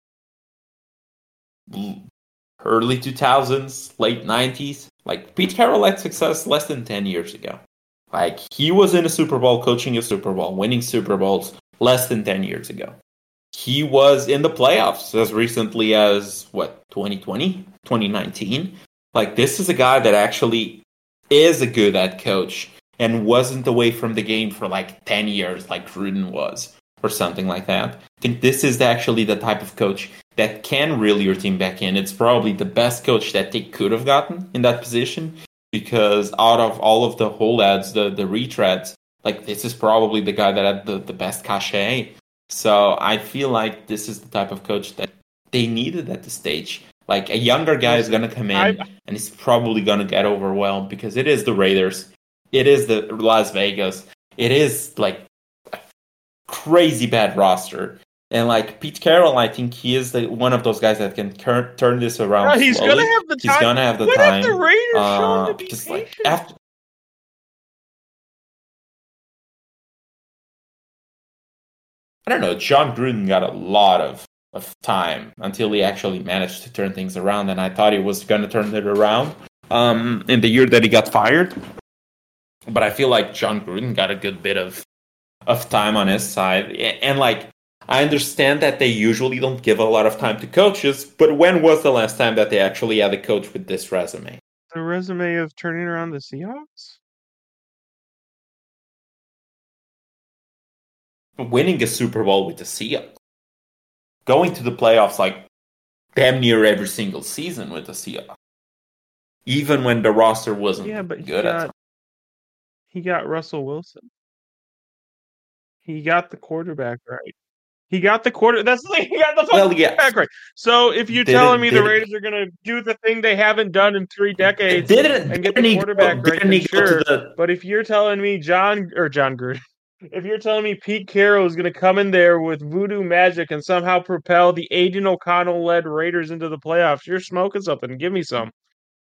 early 2000s, late 90s. Like Pete Carroll had success less than 10 years ago. Like he was in a Super Bowl, coaching a Super Bowl, winning Super Bowls less than 10 years ago. He was in the playoffs as recently as 2020, 2019. Like this is a guy that actually is a good head coach and wasn't away from the game for like 10 years like Gruden was or something like that. I think this is actually the type of coach that can reel your team back in. It's probably the best coach that they could have gotten in that position because out of all of the holdout, the retreads, like this is probably the guy that had the best cachet. So I feel like this is the type of coach that they needed at the stage. Like a younger guy is going to come in and he's probably going to get overwhelmed because it is the Raiders. It is the Las Vegas. It is like a crazy bad roster. And like Pete Carroll, I think he is one of those guys that can turn this around. He's going to have the time. He's going to have the when time. Have the Raiders shown to be patient? Like after, I don't know, John Gruden got a lot of time until he actually managed to turn things around, and I thought he was going to turn it around in the year that he got fired. But I feel like John Gruden got a good bit of time on his side. And like, I understand that they usually don't give a lot of time to coaches, but when was the last time that they actually had a coach with this resume? The resume of turning around the Seahawks? Winning a Super Bowl with the Seahawks. Going to the playoffs like damn near every single season with the Seahawks. Even when the roster wasn't good at it. He got Russell Wilson. He got the quarterback right. He got the That's the thing. He got the quarterback right. So if you're telling me the Raiders are going to do the thing they haven't done in 3 decades and get the quarterback right, then sure. But if you're telling me John Gruden, if you're telling me Pete Carroll is going to come in there with voodoo magic and somehow propel the Aiden O'Connell-led Raiders into the playoffs, you're smoking something. Give me some.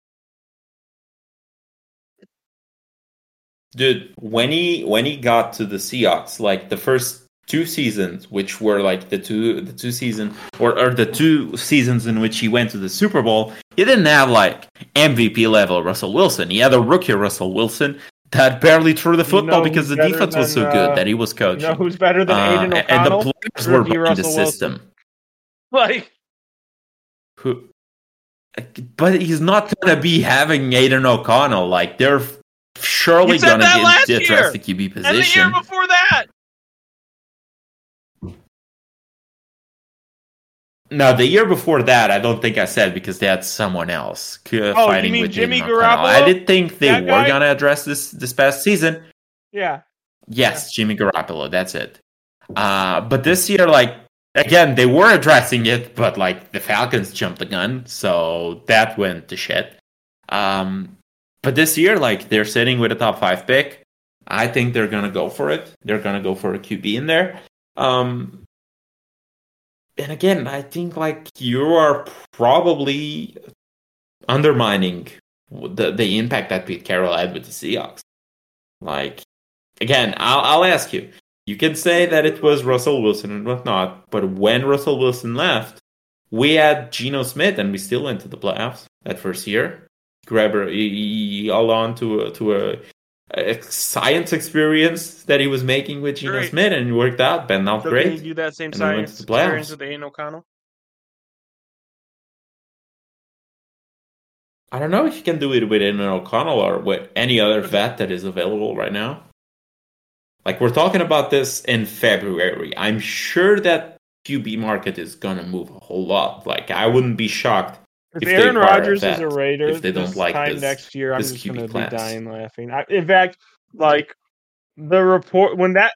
Dude, when he got to the Seahawks, like the first 2 seasons, which were like the two seasons or the 2 seasons in which he went to the Super Bowl, he didn't have like MVP level Russell Wilson. He had a rookie Russell Wilson that barely threw the football because the defense was so good that he was coaching. You know who's better than Aiden O'Connell? And the players were in the system. Like who? But he's not gonna be having Aiden O'Connell. Like they're surely gonna address the QB position. And the year before that. No, the year before that, I don't think I said because they had someone else fighting with Jimmy Garoppolo. I did think they were going to address this past season. Yeah. Yes, Jimmy Garoppolo. That's it. But this year, like, again, they were addressing it, but, like, the Falcons jumped the gun, so that went to shit. But this year, like, they're sitting with a top 5 pick. I think they're going to go for it. They're going to go for a QB in there. And again, I think like you are probably undermining the impact that Pete Carroll had with the Seahawks. Like, again, I'll ask you. You can say that it was Russell Wilson and whatnot, but when Russell Wilson left, we had Geno Smith and we still went to the playoffs that first year. He held on to a science experience that he was making with Geno Smith and it worked out, but not great. Can you do that same science experience with Aiden O'Connell? I don't know if you can do it with Aiden O'Connell or with any other vet that is available right now. Like, we're talking about this in February. I'm sure that QB market is going to move a whole lot. Like, I wouldn't be shocked if Aaron Rodgers is a Raider if they don't like this next year, I'm just going to be dying laughing. In fact, like, the report, when that...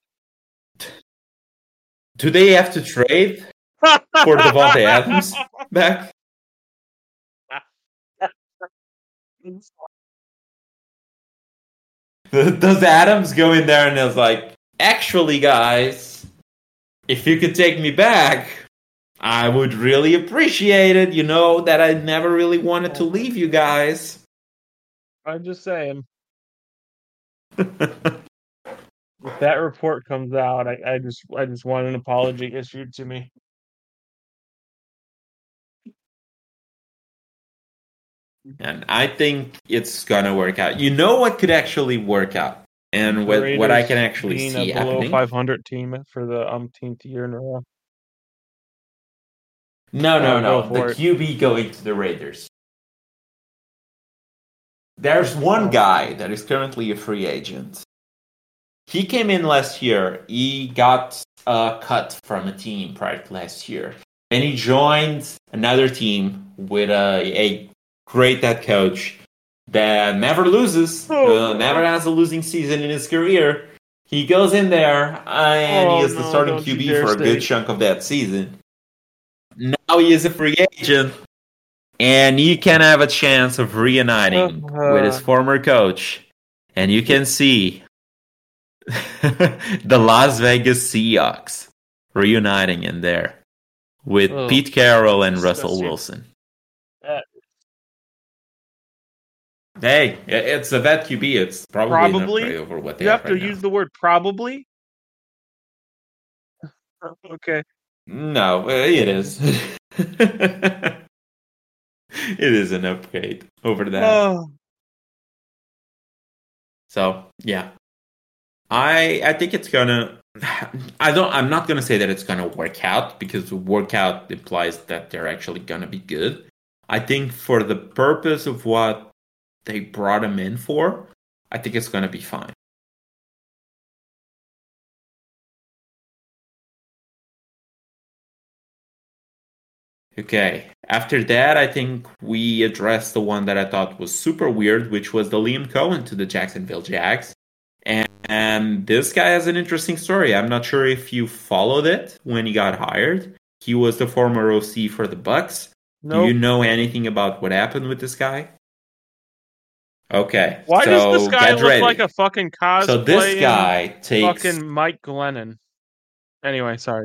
Do they have to trade for Devontae Adams back? Does Adams go in there and is like, actually, guys, if you could take me back, I would really appreciate it. You know that I never really wanted to leave you guys. I'm just saying. If that report comes out, I just want an apology issued to me. And I think it's gonna work out. You know what could actually work out, and what I can actually being see a below happening. 500 team for the umpteenth year in a row. No. The QB going to the Raiders. There's one guy that is currently a free agent. He came in last year. He got cut from a team prior to last year. And he joined another team with a great head coach that never loses, never has a losing season in his career. He goes in there and he is the starting QB for a good chunk of that season. Now he is a free agent. And you can have a chance of reuniting with his former coach. And you can see the Las Vegas Seahawks reuniting in there with Pete Carroll and Russell Wilson. Hey, it's a vet QB. It's probably over what they have to use the word probably? Okay. No, it is. It is an upgrade over that. So yeah, I think it's gonna. I'm not gonna say that it's gonna work out, because workout implies that they're actually gonna be good. I think for the purpose of what they brought him in for, I think it's gonna be fine. Okay, after that, I think we addressed the one that I thought was super weird, which was the Liam Cohen to the Jacksonville Jags. And this guy has an interesting story. I'm not sure if you followed it when he got hired. He was the former OC for the Bucs. Nope. Do you know anything about what happened with this guy? Okay. Why does this guy look like a fucking cosplay? So this guy takes fucking Mike Glennon. Anyway, sorry.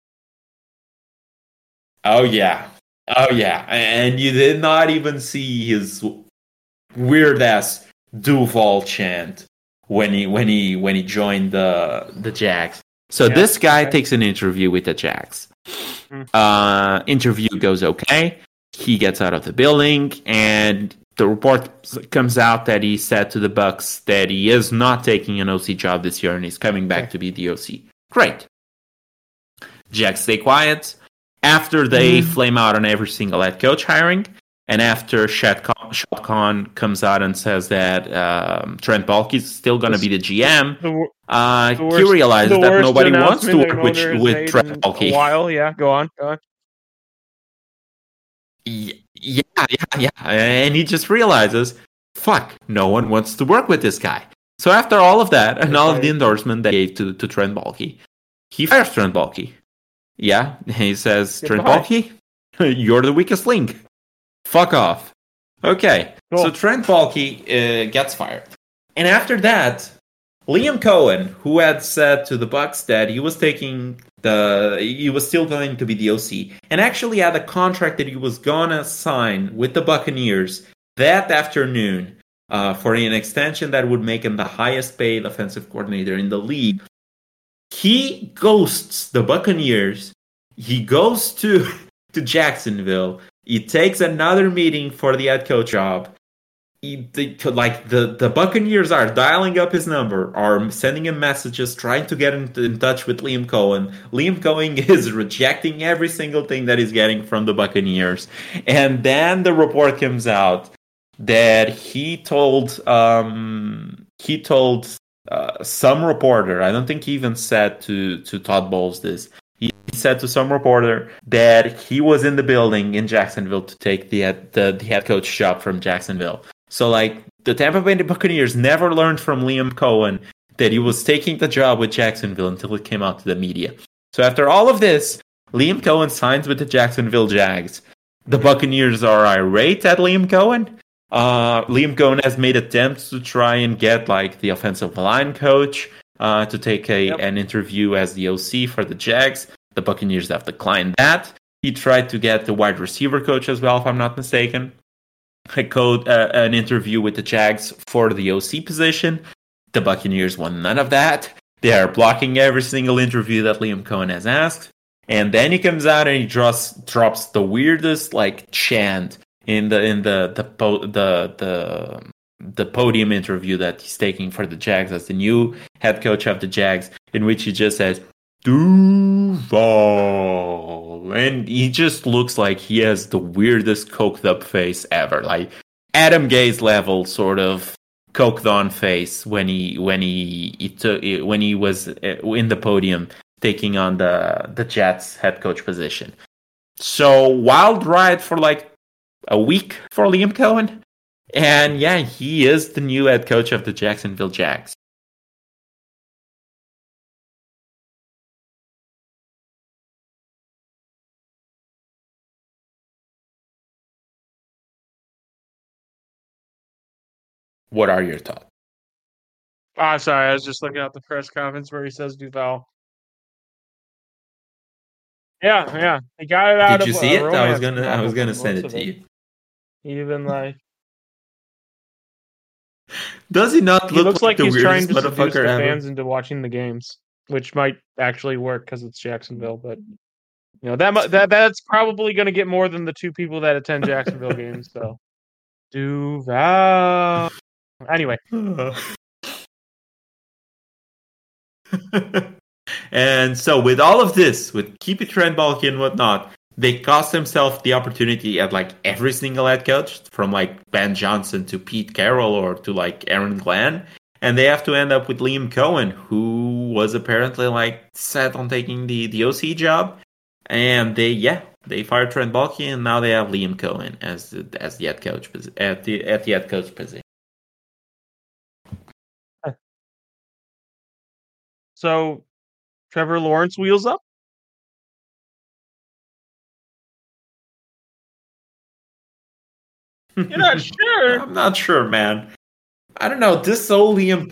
Oh yeah, and you did not even see his weird ass Duval chant when he joined the Jags. So this guy takes an interview with the Jags. Interview goes okay. He gets out of the building, and the report comes out that he said to the Bucs that he is not taking an OC job this year and he's coming back to be the OC. Great. Jags stay quiet. After they flame out on every single head coach hiring, and after Shad Khan comes out and says that Trent Baalke is still going to be the GM, he realizes that nobody wants to work with Trent Baalke. A while, yeah, go on. Yeah, and he just realizes, fuck, no one wants to work with this guy. So after all of that, and all of the endorsement they gave to Trent Baalke, he fires Trent Baalke. Yeah, he says, Trent Baalke, you're the weakest link. Fuck off. Okay, cool. So Trent Baalke gets fired. And after that, Liam Cohen, who had said to the Bucs that he was still going to be the OC, and actually had a contract that he was gonna sign with the Buccaneers that afternoon for an extension that would make him the highest paid offensive coordinator in the league. He ghosts the Buccaneers. He goes to Jacksonville. He takes another meeting for the head coach job. The Buccaneers are dialing up his number, are sending him messages, trying to get in touch with Liam Cohen. Liam Cohen is rejecting every single thing that he's getting from the Buccaneers. And then the report comes out that he told some reporter, I don't think he even said to Todd Bowles this, he said to some reporter that he was in the building in Jacksonville to take the head coach job from Jacksonville. So the Tampa Bay Buccaneers never learned from Liam Cohen that he was taking the job with Jacksonville until it came out to the media. So after all of this, Liam Cohen signs with the Jacksonville Jags. The Buccaneers are irate at Liam Cohen. Liam Cohen has made attempts to try and get the offensive line coach to take an interview as the OC for the Jags. The Buccaneers have declined that. He tried to get the wide receiver coach as well, if I'm not mistaken. An interview with the Jags for the OC position. The Buccaneers want none of that. They are blocking every single interview that Liam Cohen has asked. And then he comes out and he drops the weirdest chant in the podium interview that he's taking for the Jags as the new head coach of the Jags, in which he just says Duval, and he just looks like he has the weirdest coked up face ever, like Adam Gase level sort of coked on face when he was in the podium taking on the Jets head coach position. So wild ride for a week for Liam Cohen. And yeah, he is the new head coach of the Jacksonville Jags. What are your thoughts? Sorry, I was just looking at the press conference where he says Duval. Yeah, he got it out Did of. you see it? I was gonna send it to you. Even does he not look looks like the he's trying weirdest to seduce the motherfucker ever? fans into watching the games, which might actually work because it's Jacksonville. But that's probably going to get more than the 2 people that attend Jacksonville games. So Duval. Anyway. And so with all of this, with keep it Trent Baalke and whatnot, they cost themselves the opportunity at every single head coach, from Ben Johnson to Pete Carroll or to Aaron Glenn, and they have to end up with Liam Cohen, who was apparently set on taking the OC job, and they fired Trent Baalke, and now they have Liam Cohen as the head coach at the head coach position. So Trevor Lawrence wheels up? You're not sure? I'm not sure, man. I don't know. This whole Liam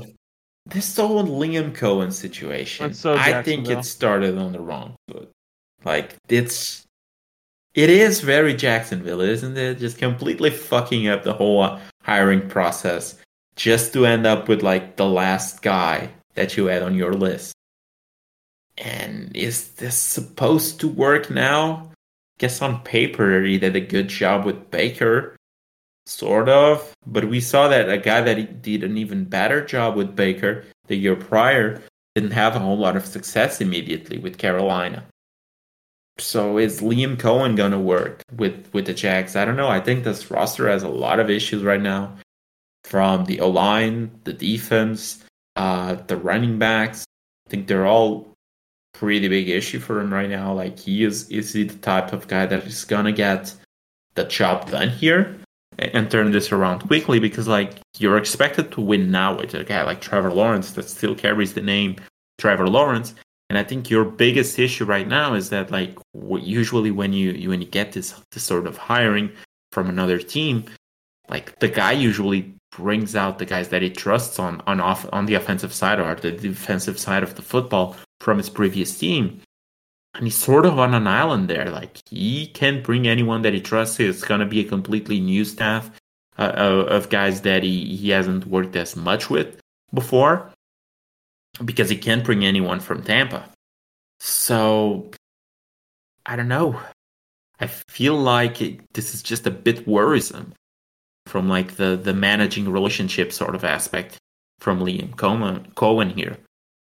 Cohen situation, I think it started on the wrong foot. It is very Jacksonville, isn't it? Just completely fucking up the whole hiring process just to end up with the last guy that you had on your list. And is this supposed to work now? Guess on paper he did a good job with Baker, sort of. But we saw that a guy that did an even better job with Baker the year prior didn't have a whole lot of success immediately with Carolina. So is Liam Cohen gonna work with the Jags? I don't know. I think this roster has a lot of issues right now, from the O-line, the defense, the running backs. I think they're all pretty big issue for him right now. Is he the type of guy that is gonna get the job done here and turn this around quickly? Because you're expected to win now with a guy like Trevor Lawrence that still carries the name Trevor Lawrence. And I think your biggest issue right now is that usually when you get this sort of hiring from another team, the guy usually brings out the guys that he trusts on the offensive side or the defensive side of the football from his previous team. And he's sort of on an island there. He can't bring anyone that he trusts. It's going to be a completely new staff of guys that he hasn't worked as much with before, because he can't bring anyone from Tampa. So I don't know. I feel this is just a bit worrisome from the managing relationship sort of aspect from Liam Cohen here.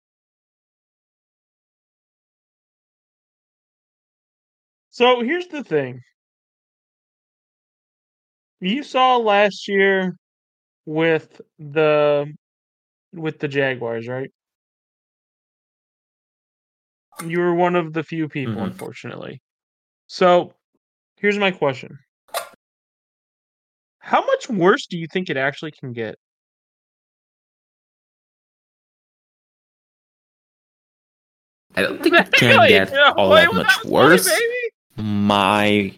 So here's the thing. You saw last year with the Jaguars, right? You were one of the few people, unfortunately. So here's my question. How much worse do you think it actually can get? I don't think it can get all that much worse. My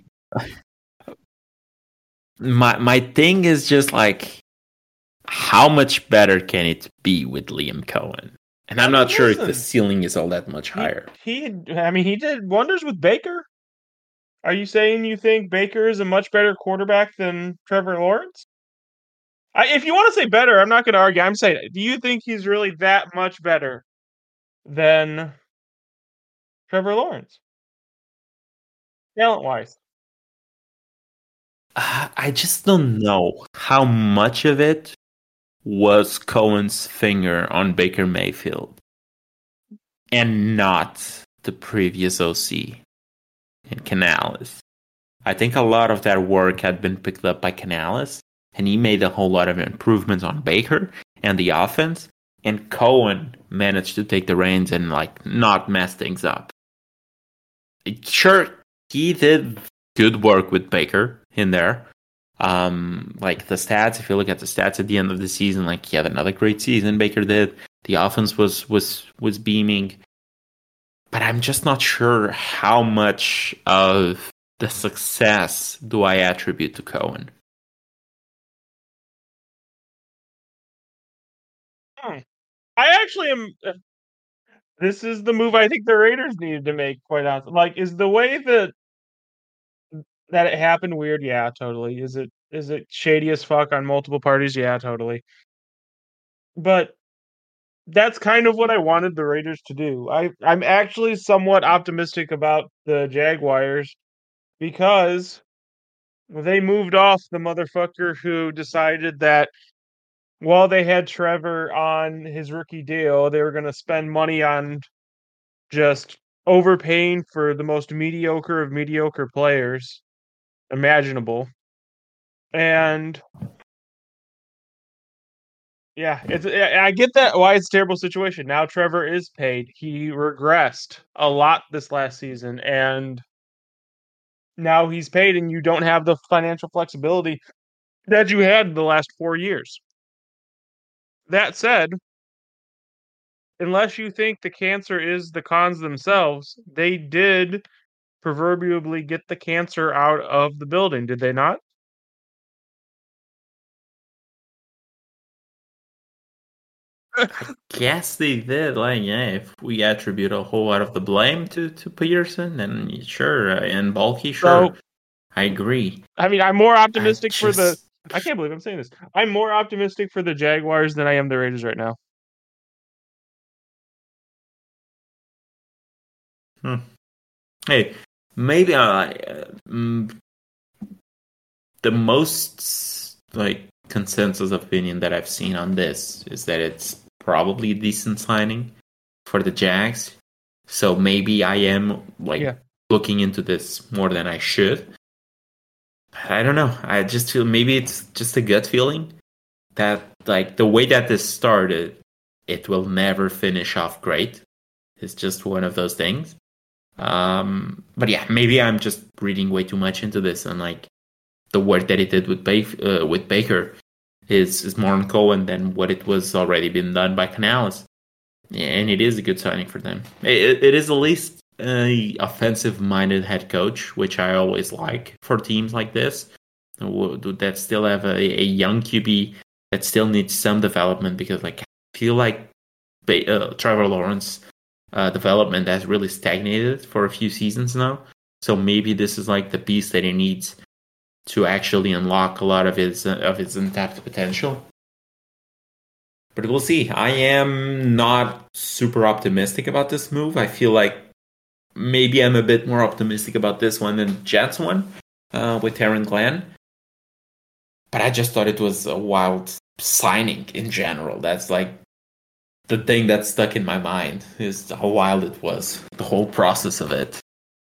thing is just how much better can it be with Liam Cohen? And I'm not sure if the ceiling is all that much higher. He did wonders with Baker. Are you saying you think Baker is a much better quarterback than Trevor Lawrence? If you want to say better, I'm not going to argue. I'm saying, do you think he's really that much better than Trevor Lawrence, talent-wise? I just don't know how much of it was Cohen's finger on Baker Mayfield and not the previous OC in Canales. I think a lot of that work had been picked up by Canales, and he made a whole lot of improvements on Baker and the offense, and Cohen managed to take the reins and not mess things up. Sure, he did good work with Baker in there. The stats, if you look at the stats at the end of the season, he had another great season, Baker did. The offense was beaming. But I'm just not sure how much of the success do I attribute to Cohen. I actually am. This is the move I think the Raiders needed to make, quite honestly. Is the way that it happened weird? Yeah, totally. Is it shady as fuck on multiple parties? Yeah, totally. But that's kind of what I wanted the Raiders to do. I'm actually somewhat optimistic about the Jaguars because they moved off the motherfucker who decided that while they had Trevor on his rookie deal, they were going to spend money on just overpaying for the most mediocre of mediocre players imaginable. And yeah, I get that why it's a terrible situation. Now Trevor is paid. He regressed a lot this last season, and now he's paid, and you don't have the financial flexibility that you had the last 4 years. That said, unless you think the cancer is the cons themselves, they did proverbially get the cancer out of the building, did they not? I guess they did. If we attribute a whole lot of the blame to Peterson, then sure, and Bulky, sure, So, I agree. I mean, I'm more optimistic for the. I can't believe I'm saying this. I'm more optimistic for the Jaguars than I am the Raiders right now. Hey, maybe the most consensus opinion that I've seen on this is that it's probably a decent signing for the Jags. So maybe I am looking into this more than I should. I don't know. I just feel maybe it's just a gut feeling that the way that this started, it will never finish off great. It's just one of those things. But yeah, maybe I'm just reading way too much into this, and the work that he did with Baker is more on Cohen than what it was already been done by Canales. And it is a good signing for them. It is at least an offensive-minded head coach, which I always like for teams like this that still have a young QB that still needs some development, because I feel like Trevor Lawrence development has really stagnated for a few seasons now. So maybe this is the piece that he needs to actually unlock a lot of his untapped potential. But we'll see. I am not super optimistic about this move. I feel like maybe I'm a bit more optimistic about this one than Jets one with Aaron Glenn. But I just thought it was a wild signing in general. That's the thing that stuck in my mind, is how wild it was, the whole process of it.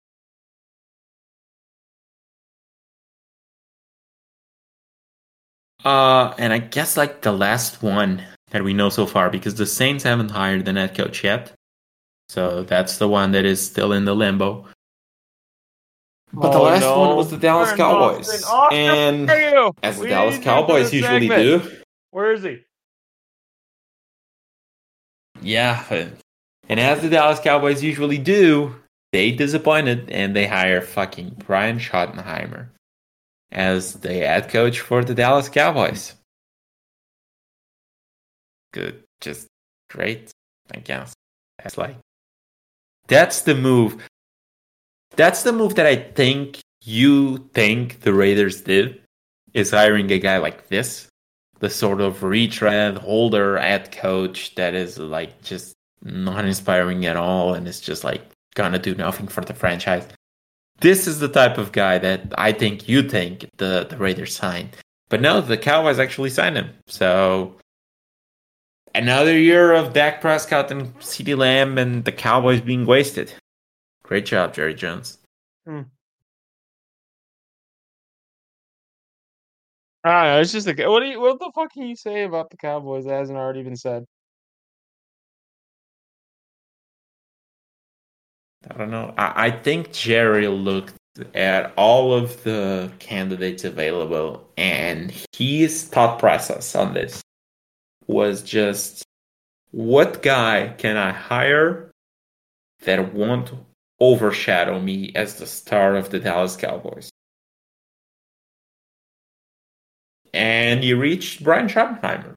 And I guess the last one that we know so far, because the Saints haven't hired the head coach yet. So that's the one that is still in the limbo. But the last one was the Dallas Cowboys. And as the Dallas Cowboys usually do. Where is he? Yeah. And as the Dallas Cowboys usually do, they disappointed, and they hire fucking Brian Schottenheimer as the head coach for the Dallas Cowboys. Good. Just great, I guess. That's the move. That's the move that I think you think the Raiders did is hiring a guy like this, the sort of retread, older head coach that is like just not inspiring at all and is just like gonna do nothing for the franchise. This is the type of guy that I think you think the Raiders signed. But no, the Cowboys actually signed him. So another year of Dak Prescott and CeeDee Lamb and the Cowboys being wasted. Great job, Jerry Jones. I don't know. It's just what the fuck can you say about the Cowboys that hasn't already been said? I don't know. I think Jerry looked at all of the candidates available, and his thought process on this was just, what guy can I hire that won't overshadow me as the star of the Dallas Cowboys? And you reached Brian Schottenheimer.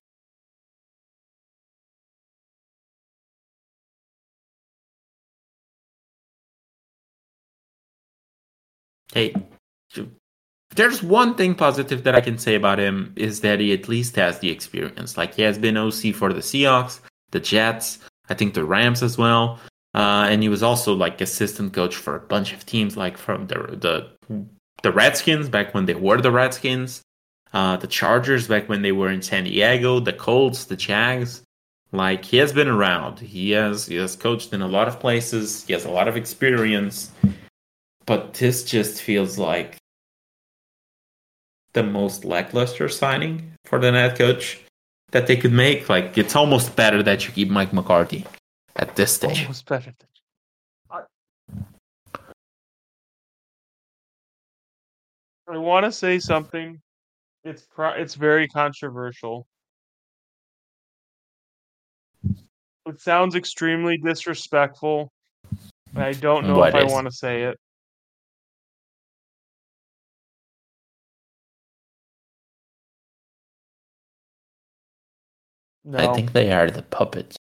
Hey, there's one thing positive that I can say about him is that he at least has the experience. Like, he has been OC for the Seahawks, the Jets, I think the Rams as well. And he was also like assistant coach for a bunch of teams, like from the Redskins back when they were the Redskins, the Chargers back when they were in San Diego, the Colts, the Jags. Like, he has been around. He has coached in a lot of places. He has a lot of experience. But this just feels like the most lackluster signing for the head coach that they could make. Like, it's almost better that you keep Mike McCarthy at this stage. Almost better. I want to say something. It's very controversial. It sounds extremely disrespectful. And I don't know if I want to say it. No. I think they are the puppets.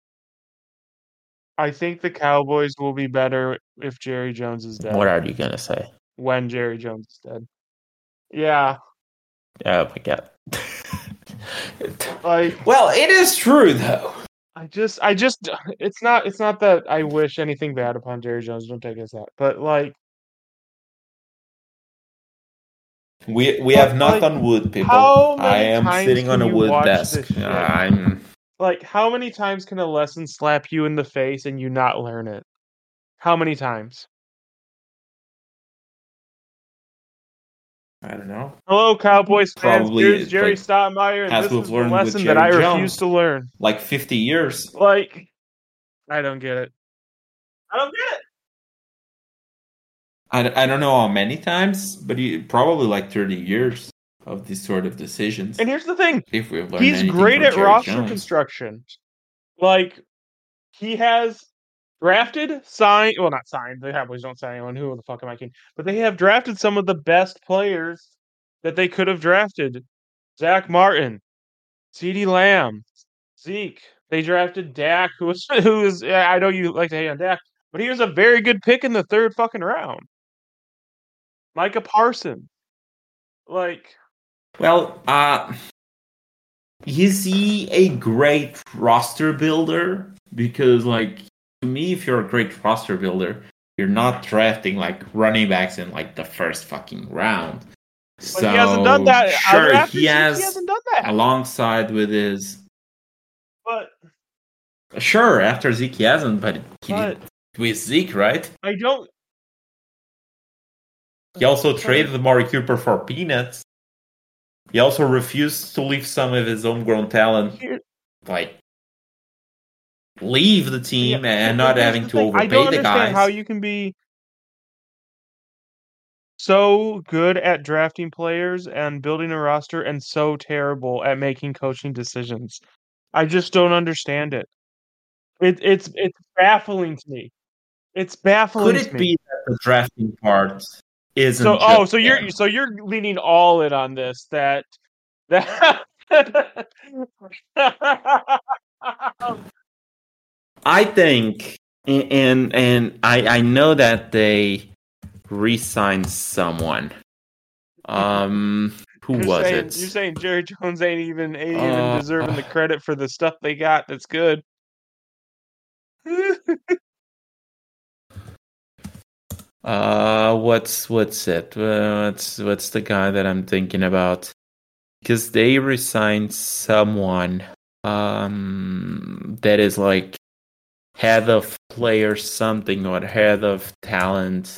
I think the Cowboys will be better if Jerry Jones is dead. What are you gonna say? When Jerry Jones is dead. Yeah. Oh my god. Like, well, it is true though. I just it's not that I wish anything bad upon Jerry Jones, don't take us that. But like, we have knocked on wood, people. I am sitting on a wood desk. Like, how many times can a lesson slap you in the face and you not learn it? How many times? I don't know. Hello, Cowboys fans. Probably Here's Jerry Stottmeyer, and this is the lesson that I refuse to learn. Like 50 years. Like, I don't get it. I don't get it. I don't know how many times, but probably like 30 years of these sort of decisions. And here's the thing. If we've learned he's great at Jerry roster Jones. construction. Like, he has drafted, signed, well, not signed. The Cowboys don't sign anyone. Who the fuck am I kidding? But they have drafted some of the best players that they could have drafted. Zach Martin, CeeDee Lamb, Zeke. They drafted Dak, who was I know you like to hate on Dak, but he was a very good pick in the third fucking round. Micah Parsons. Like, well, is he a great roster builder? Because, like, to me, if you're a great roster builder, you're not drafting like running backs in like the first fucking round. So he hasn't done that. Sure, he hasn't done that alongside with his. But sure, after Zeke he hasn't, but he did with Zeke, right? I don't. He also traded Amari Cooper for peanuts. He also refused to leave some of his homegrown talent, like leave the team and not having to overpay the guys. I don't understand how you can be so good at drafting players and building a roster and so terrible at making coaching decisions. I just don't understand it. It's baffling to me. It's baffling. Could it be that the drafting part isn't? So you're leaning all in on this. That I think, and I know that they re-signed someone. Who was You're it? saying Jerry Jones ain't even deserving the credit for the stuff they got that's good. What's it? What's the guy that I'm thinking about? Because they resigned someone that is like head of player something or head of talent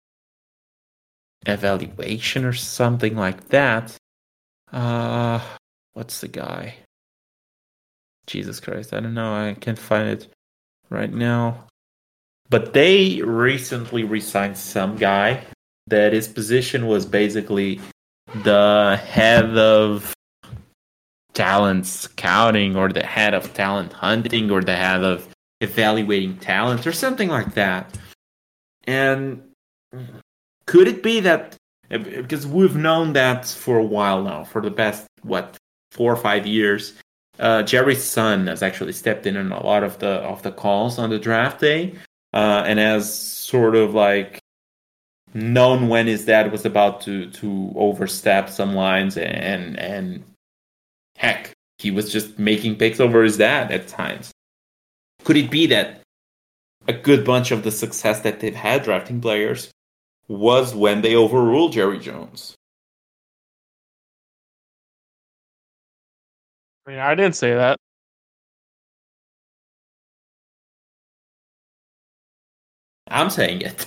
evaluation or something like that. What's the guy? Jesus Christ, I don't know. I can't find it right now. But they recently resigned some guy that his position was basically the head of talent scouting or the head of talent hunting or the head of evaluating talent or something like that. And could it be that, because we've known that for a while now, for the past, 4 or 5 years, Jerry's son has actually stepped in on a lot of the calls on the draft day, and has sort of like known when his dad was about to overstep some lines, and heck, he was just making picks over his dad at times. Could it be that a good bunch of the success that they've had drafting players was when they overruled Jerry Jones? I mean, I didn't say that. I'm saying it.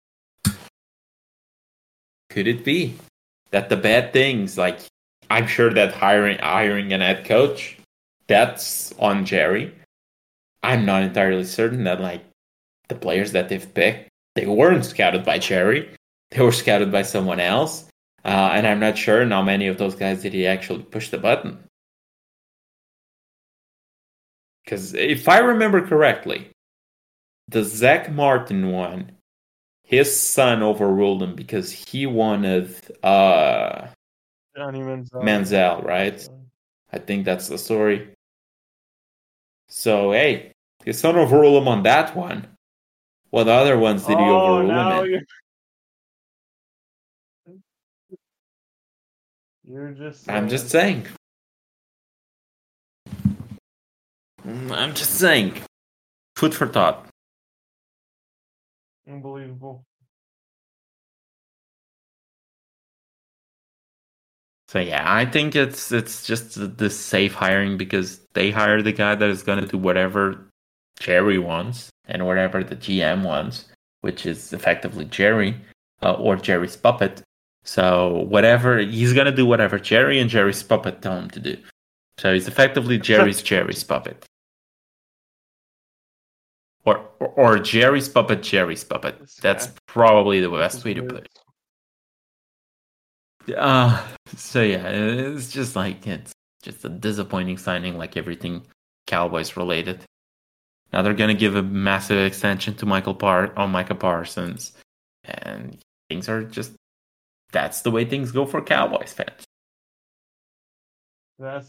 Could it be that the bad things, like I'm sure that hiring an head coach, that's on Jerry. I'm not entirely certain that like the players that they've picked, they weren't scouted by Jerry. They were scouted by someone else. And I'm not sure how many of those guys did he actually push the button. Because if I remember correctly, the Zach Martin one, his son overruled him because he wanted Johnny Manziel, right? I think that's the story. So, hey, his son overruled him on that one. What other ones did he overrule him in? You're just I'm just saying. I'm just saying. Food for thought. Unbelievable. So yeah, I think it's just the safe hiring because they hire the guy that is going to do whatever Jerry wants and whatever the GM wants, which is effectively Jerry or Jerry's puppet. So whatever he's going to do, whatever Jerry and Jerry's puppet tell him to do. So he's effectively Jerry's puppet. Or Jerry's puppet. That's probably the best way to put it. So yeah, it's just a disappointing signing, like everything Cowboys related. Now they're gonna give a massive extension to Micah Parsons, and things are that's the way things go for Cowboys fans. That's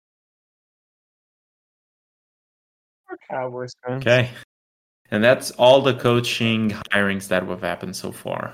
for Cowboys fans. Okay, and that's all the coaching hirings that have happened so far.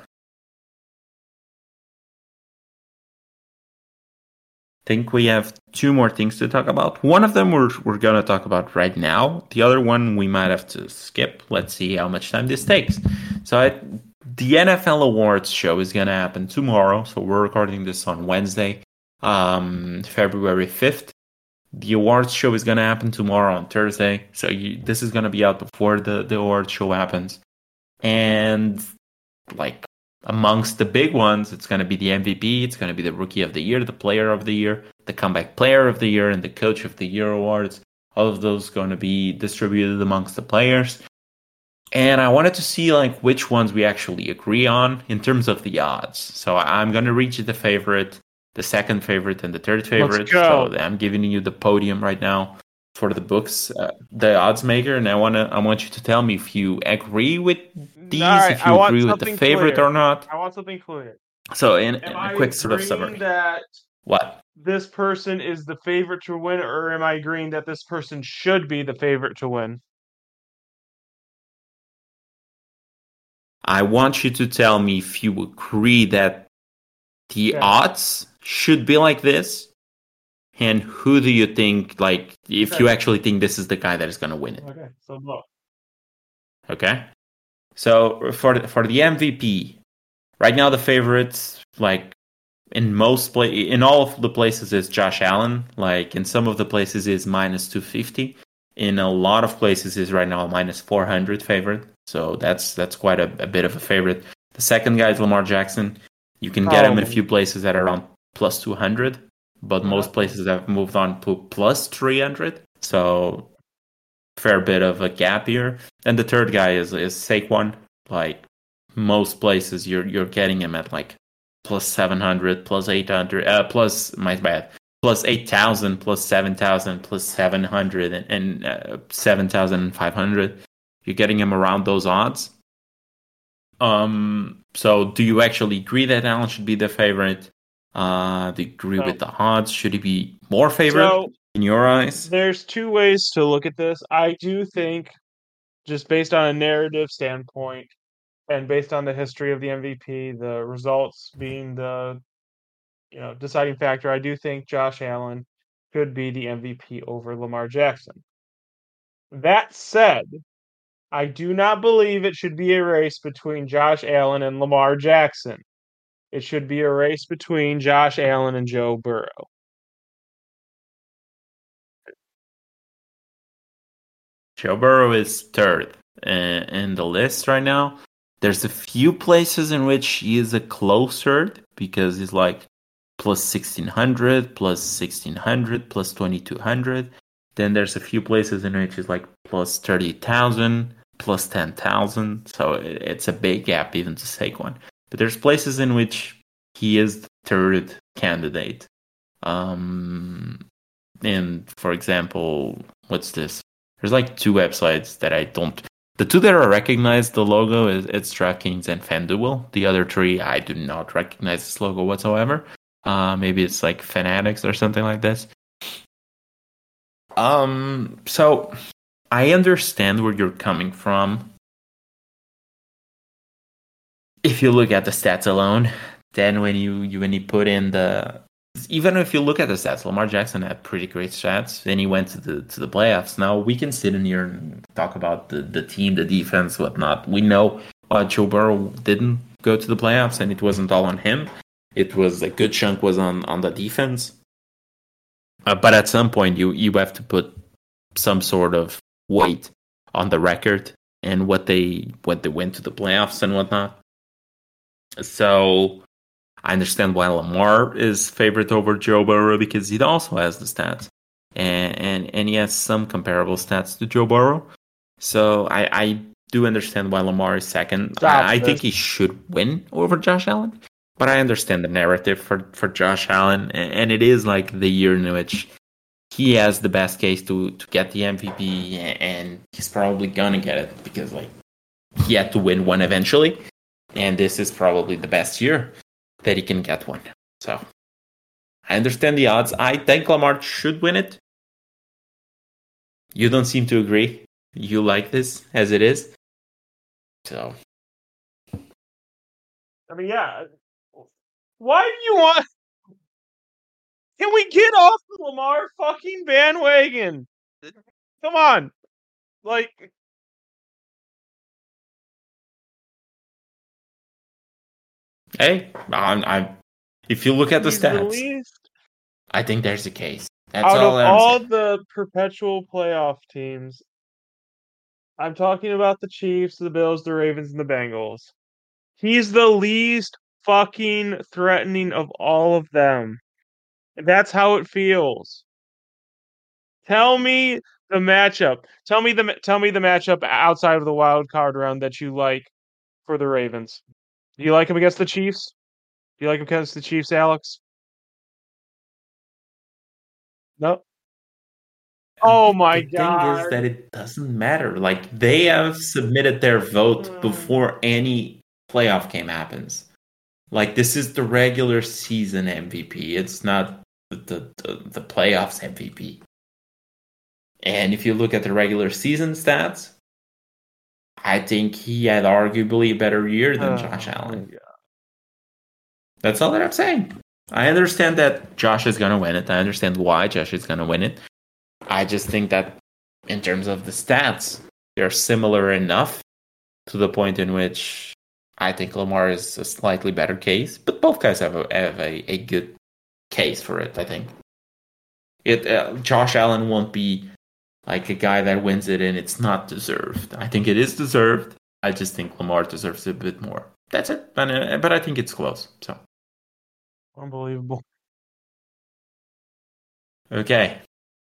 Think we have 2 more things to talk about. One of them we're going to talk about right now. The other one we might have to skip. Let's see how much time this takes. So the NFL Awards show is going to happen tomorrow. So we're recording this on Wednesday, February 5th. The awards show is going to happen tomorrow on Thursday. So this is going to be out before the awards show happens. And like amongst the big ones, it's going to be the MVP, it's going to be the Rookie of the Year, the Player of the Year, the Comeback Player of the Year, and the Coach of the Year awards. All of those going to be distributed amongst the players. And I wanted to see like which ones we actually agree on in terms of the odds. So I'm going to read you the favorite, the second favorite, and the third favorite. So I'm giving you the podium right now for the books, the odds maker, and I want you to tell me if you agree with these, right, if you agree with the favorite clear. Or not. I want something clear. So in a quick sort of summary, that what this person is the favorite to win, or am I agreeing that this person should be the favorite to win? I want you to tell me if you agree that the odds should be like this, and who do you think, like, if you actually think this is the guy that is going to win it. Okay, so look. Okay. So for the MVP, right now the favorites, like, in all of the places is Josh Allen. Like, in some of the places is minus 250. In a lot of places is right now minus 400 favorite. So that's quite a bit of a favorite. The second guy is Lamar Jackson. You can get him in a few places at around plus 200, but most places have moved on to plus 300. So fair bit of a gap here. And the third guy is Saquon. Like, most places you're getting him at like plus 700, plus 800, plus 8,000, plus 7,000, plus 700, and 7,500. You're getting him around those odds. So do you actually agree that Allen should be the favorite? Do you agree with the odds? Should he be more favorite in your eyes? There's two ways to look at this. I do think, just based on a narrative standpoint, and based on the history of the MVP, the results being the deciding factor, I do think Josh Allen could be the MVP over Lamar Jackson. That said, I do not believe it should be a race between Josh Allen and Lamar Jackson. It should be a race between Josh Allen and Joe Burrow. Joe Burrow is third in the list right now. There's a few places in which he is a close third because he's like plus 1,600, plus 1,600, plus 2,200. Then there's a few places in which he's like plus 30,000, plus 10,000. So it's a big gap even to Saquon. But there's places in which he is the third candidate. And for example, what's this? There's like two websites that I don't. The two that I recognize the logo it's DraftKings and FanDuel. The other three I do not recognize this logo whatsoever. Maybe it's like Fanatics or something like this. So I understand where you're coming from. If you look at the stats alone, then when you put in even if you look at the stats, Lamar Jackson had pretty great stats. Then he went to the playoffs. Now we can sit in here and talk about the team, the defense, whatnot. We know Joe Burrow didn't go to the playoffs, and it wasn't all on him. It was a good chunk was on the defense. But at some point, you have to put some sort of weight on the record and what they went to the playoffs and whatnot. So I understand why Lamar is favorite over Joe Burrow because he also has the stats, and he has some comparable stats to Joe Burrow. So I do understand why Lamar is second. I think he should win over Josh Allen, but I understand the narrative for Josh Allen, and it is like the year in which he has the best case to get the MVP, and he's probably gonna get it because like he had to win one eventually, and this is probably the best year that he can get one. So I understand the odds. I think Lamar should win it. You don't seem to agree. You like this as it is. So I mean, yeah. Why do you want? Can we get off the Lamar fucking bandwagon? Come on, like. Hey, if you look at the stats, I think there's a case. That's out of all the perpetual playoff teams, I'm talking about the Chiefs, the Bills, the Ravens, and the Bengals. He's the least fucking threatening of all of them. That's how it feels. Tell me the matchup. Tell me the matchup outside of the wild card round that you like for the Ravens. Do you like him against the Chiefs? Do you like him against the Chiefs, Alex? No. Oh my god! The thing is that it doesn't matter. Like they have submitted their vote before any playoff game happens. Like this is the regular season MVP. It's not the playoffs MVP. And if you look at the regular season stats, I think he had arguably a better year than Josh Allen. Yeah. That's all that I'm saying. I understand that Josh is going to win it. I understand why Josh is going to win it. I just think that in terms of the stats, they're similar enough to the point in which I think Lamar is a slightly better case, but both guys have a good case for it, I think. Josh Allen won't be like a guy that wins it and it's not deserved. I think it is deserved. I just think Lamar deserves it a bit more. That's it. But I think it's close. So Unbelievable. okay.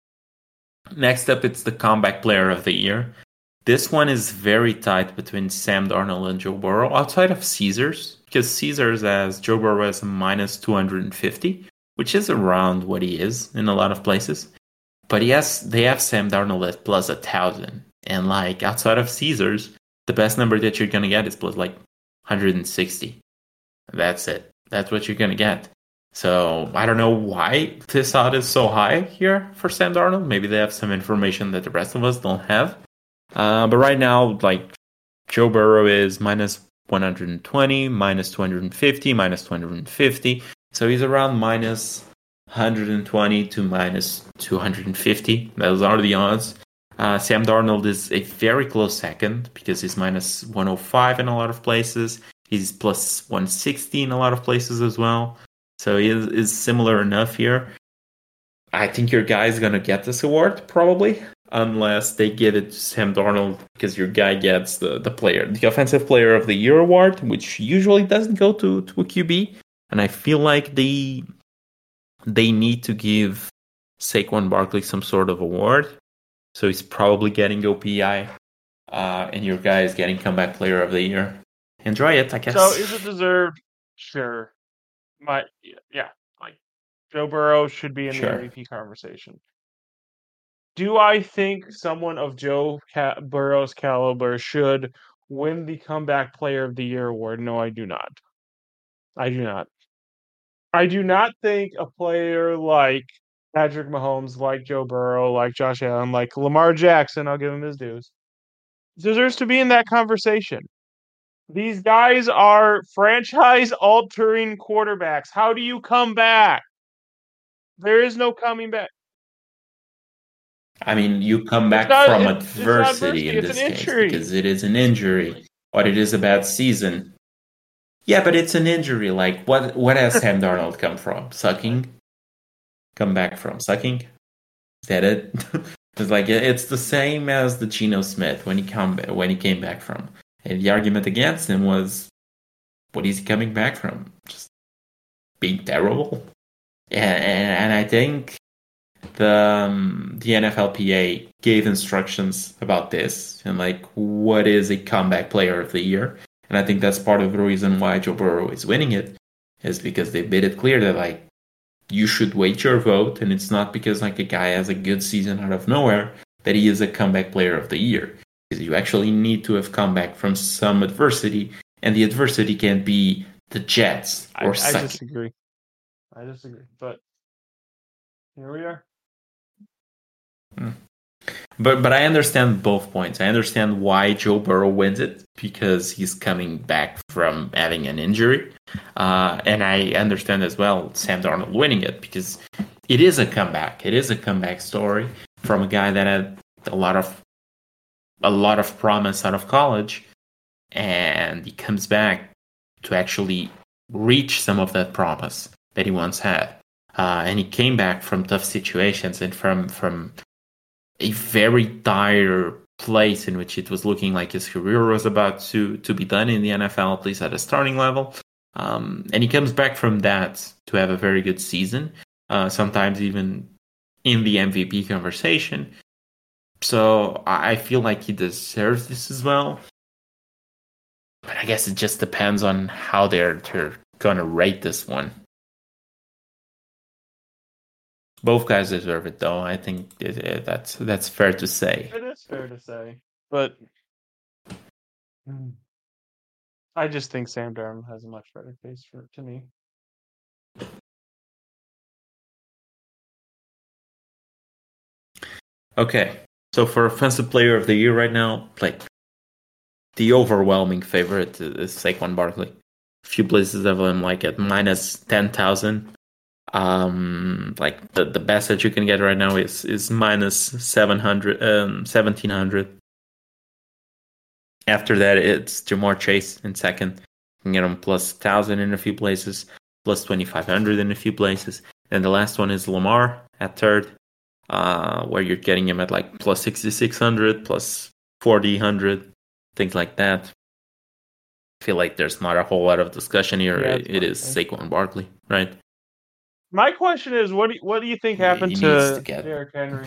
Next up, it's the comeback player of the year. This one is very tight between Sam Darnold and Joe Burrow, outside of Caesars, because Caesars has Joe Burrow as a minus 250, which is around what he is in a lot of places. But they have Sam Darnold at plus 1,000. And like outside of Caesars, the best number that you're going to get is plus like 160. That's it. That's what you're going to get. So I don't know why this odd is so high here for Sam Darnold. Maybe they have some information that the rest of us don't have. But right now, like Joe Burrow is minus 120, minus 250, minus 250. So he's around minus 120 to minus 250. Those are the odds. Sam Darnold is a very close second because he's minus 105 in a lot of places. He's plus 160 in a lot of places as well. So he is similar enough here. I think your guy is going to get this award, probably, unless they give it to Sam Darnold, because your guy gets the Offensive Player of the Year award, which usually doesn't go to a QB. And I feel like they need to give Saquon Barkley some sort of award. So he's probably getting OPI, and your guy is getting Comeback Player of the Year. Enjoy it, I guess. So is it deserved? Sure. Like Joe Burrow should be in the MVP conversation. Do I think someone of Joe Burrow's caliber should win the Comeback Player of the Year award? No, I do not. I do not. I do not think a player like Patrick Mahomes, like Joe Burrow, like Josh Allen, like Lamar Jackson, I'll give him his dues, deserves to be in that conversation. These guys are franchise-altering quarterbacks. How do you come back? There is no coming back. I mean, you come back from adversity in this case because it is an injury, or it is a bad season. Yeah, but it's an injury. Like, what has Sam Darnold come from? Sucking? Come back from sucking? Is that it? It's like it's the same as the Geno Smith when he came back from. And the argument against him was, what is he coming back from? Just being terrible. And I think the NFLPA gave instructions about this and like what is a comeback player of the year. And I think that's part of the reason why Joe Burrow is winning it, is because they made it clear that like you should wait your vote, and it's not because like a guy has a good season out of nowhere that he is a comeback player of the year. Because you actually need to have come back from some adversity, and the adversity can't be the Jets or I disagree. But here we are. But I understand both points. I understand why Joe Burrow wins it, because he's coming back from having an injury. And I understand as well Sam Darnold winning it, because it is a comeback. It is a comeback story from a guy that had a lot of promise out of college, and he comes back to actually reach some of that promise that he once had. And he came back from tough situations and from a very dire place in which it was looking like his career was about to be done in the NFL, at least at a starting level. And he comes back from that to have a very good season, sometimes even in the MVP conversation. So I feel like he deserves this as well. But I guess it just depends on how they're going to rate this one. Both guys deserve it, though. I think that's fair to say. It is fair to say, but I just think Sam Darnold has a much better case for it to me. Okay, so for Offensive Player of the Year right now, like the overwhelming favorite is Saquon Barkley. A few places have him like at minus 10,000. Like the best that you can get right now is minus 700, 1,700. After that, it's Jamar Chase in second. You can get him plus 1,000 in a few places, plus 2,500 in a few places. And the last one is Lamar at third, where you're getting him at like plus 6,600, plus 4,000, things like that. I feel like there's not a whole lot of discussion here. Yeah, it is Saquon Barkley, right? My question is, what do you think happened He needs to get Derrick Henry?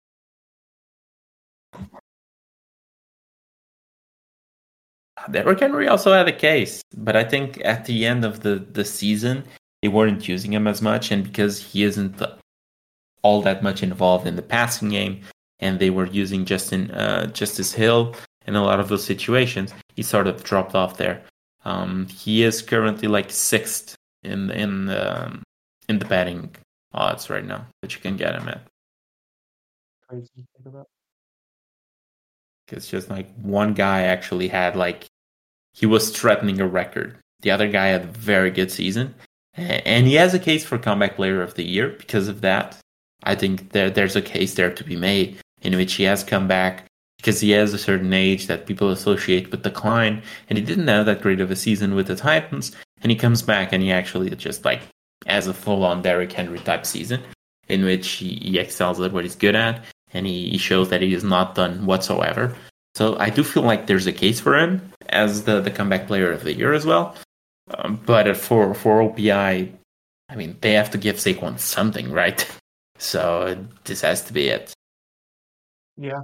Derrick Henry also had a case, but I think at the end of the season, they weren't using him as much, and because he isn't all that much involved in the passing game, and they were using Justice Hill in a lot of those situations, he sort of dropped off there. He is currently like sixth in the betting odds right now that you can get him at. Crazy to think about. It's just like one guy actually had like he was threatening a record. The other guy had a very good season, and he has a case for comeback player of the year because of that. I think there's a case there to be made in which he has come back because he has a certain age that people associate with decline, and he didn't have that great of a season with the Titans, and he comes back and he actually just like has a full-on Derrick Henry type season in which he excels at what he's good at, and he shows that he is not done whatsoever. So I do feel like there's a case for him as the comeback player of the year as well. But for OPI, I mean, they have to give Saquon something, right? So this has to be it. Yeah.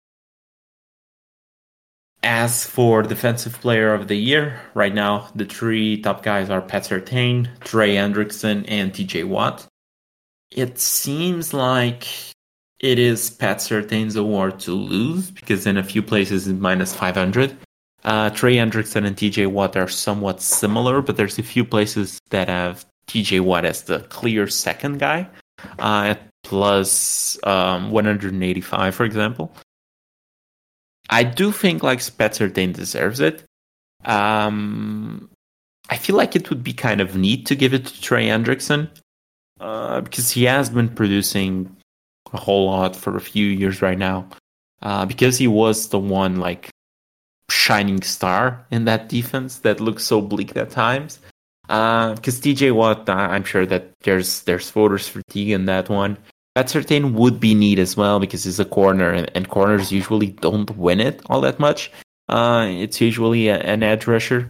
As for defensive player of the year, right now the three top guys are Pat Surtain, Trey Hendrickson, and TJ Watt. It seems like it is Pat Surtain's award to lose because in a few places it's minus 500. Trey Hendrickson and TJ Watt are somewhat similar, but there's a few places that have TJ Watt as the clear second guy at plus 185, for example. I do think like Pat Surtain deserves it. I feel like it would be kind of neat to give it to Trey Hendrickson because he has been producing a whole lot for a few years right now because he was the one like shining star in that defense that looks so bleak at times. Because TJ Watt, I'm sure that there's voters fatigue in that one. Pat Surtain would be neat as well because he's a corner, and corners usually don't win it all that much. It's usually an edge rusher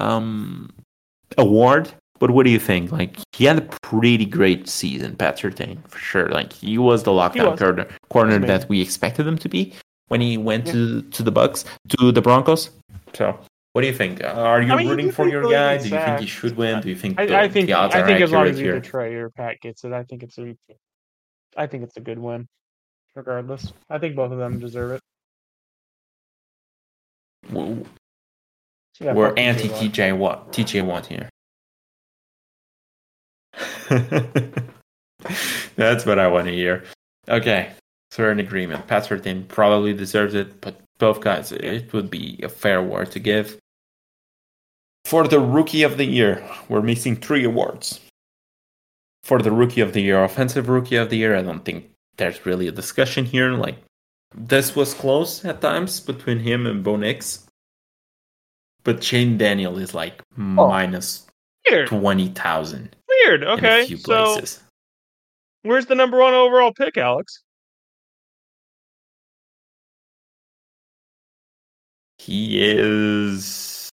award. But what do you think? Like, he had a pretty great season, Pat Surtain, for sure. Like, he was the lockdown corner that we expected him to be when he went to the Broncos. So, what do you think? Are you rooting for your guy? Do you think he should win? Do you think I think the odds are as long as here? either Trey or Pat gets it, I think it's a good win, regardless. I think both of them deserve it. We're anti TJ Watt here. That's what I want to hear. Okay, so we're in agreement. Pat Surtain probably deserves it, but both guys, it would be a fair award to give. For the Rookie of the Year, we're missing 3 awards. For the Rookie of the Year, Offensive Rookie of the Year, I don't think there's really a discussion here. Like, this was close at times between him and Bo Nix. But Shane Daniel is like minus 20,000. Weird. Okay. In a few places. So, where's the number 1 overall pick, Alex? He is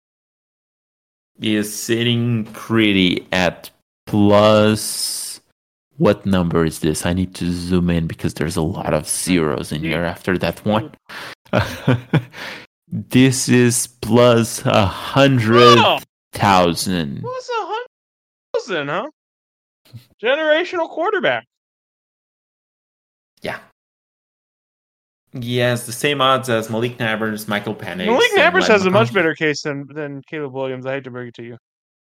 sitting pretty at plus. What number is this? I need to zoom in because there's a lot of zeros in here after that one. This is plus 100,000. Plus 100,000, huh? Generational quarterback. Yeah. He has the same odds as Malik Nabers, Michael Penix. Malik Nabers has a much better case than Caleb Williams. I hate to bring it to you.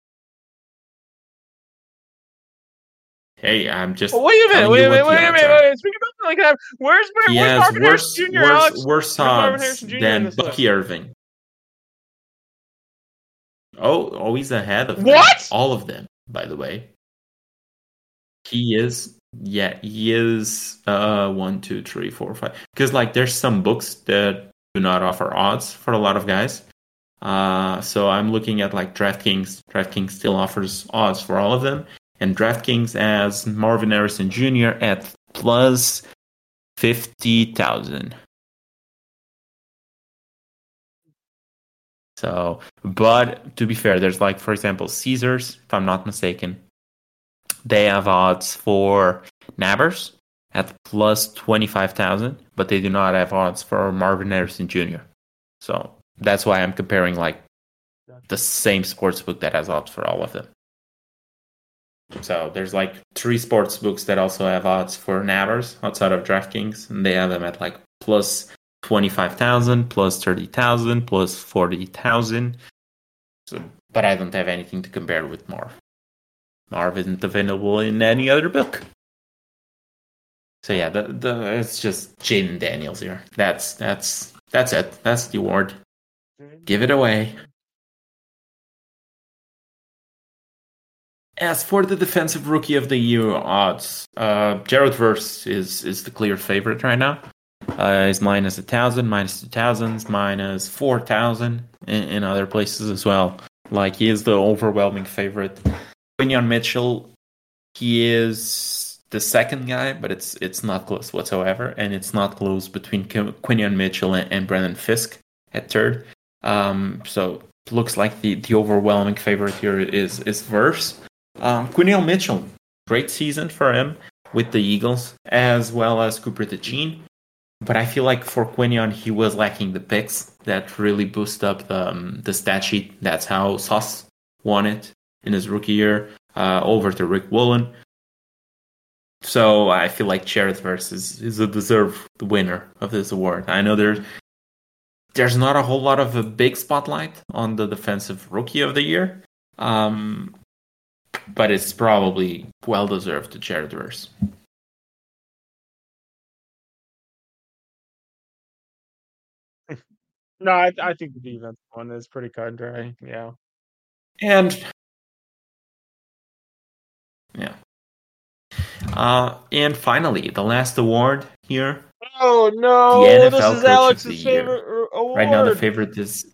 Hey, I'm just. Wait a minute. Speaking about Malik Nabers, where's Marvin Harrison Jr., Alex? Worse odds than Bucky Irving. Oh, he's ahead of them. What? All of them, by the way. He is. Yeah, he is. One, two, three, four, five. Because like, there's some books that do not offer odds for a lot of guys. So I'm looking at like DraftKings. DraftKings still offers odds for all of them, and DraftKings has Marvin Harrison Jr. at plus 50,000. So, but to be fair, there's like, for example, Caesars, if I'm not mistaken, they have odds for Nabbers at plus 25,000, but they do not have odds for Marvin Harrison Jr. So that's why I'm comparing like the same sports book that has odds for all of them. So there's like three sports books that also have odds for Nabbers outside of DraftKings, and they have them at like plus 25,000, plus 30,000, plus 40,000. So, but I don't have anything to compare with Marv. Marv isn't available in any other book. So yeah, it's just Jaden Daniels here. That's it. That's the award. Give it away. As for the defensive rookie of the year odds, Jared Verse is the clear favorite right now. He's minus 1,000, minus 2,000, minus 4,000 in other places as well. Like, he is the overwhelming favorite. Quinyon Mitchell, he is the second guy, but it's not close whatsoever, and it's not close between Quinyon Mitchell and Brandon Fisk at third. So it looks like the overwhelming favorite here is Verse. Quinyon Mitchell, great season for him with the Eagles, as well as Cooper DeJean. But I feel like for Quinyon, he was lacking the picks that really boost up the stat sheet. That's how Sauce won it in his rookie year over to Rick Woolen. So I feel like Jared Verse is a deserved winner of this award. I know there's not a whole lot of a big spotlight on the defensive rookie of the year, but it's probably well deserved to Jared Verse. No, I think the defense one is pretty cut and dry. Yeah. And yeah. And finally, the last award here. Oh no! The NFL This is Coach Alex's of the Year. favorite award. Right now, the favorite is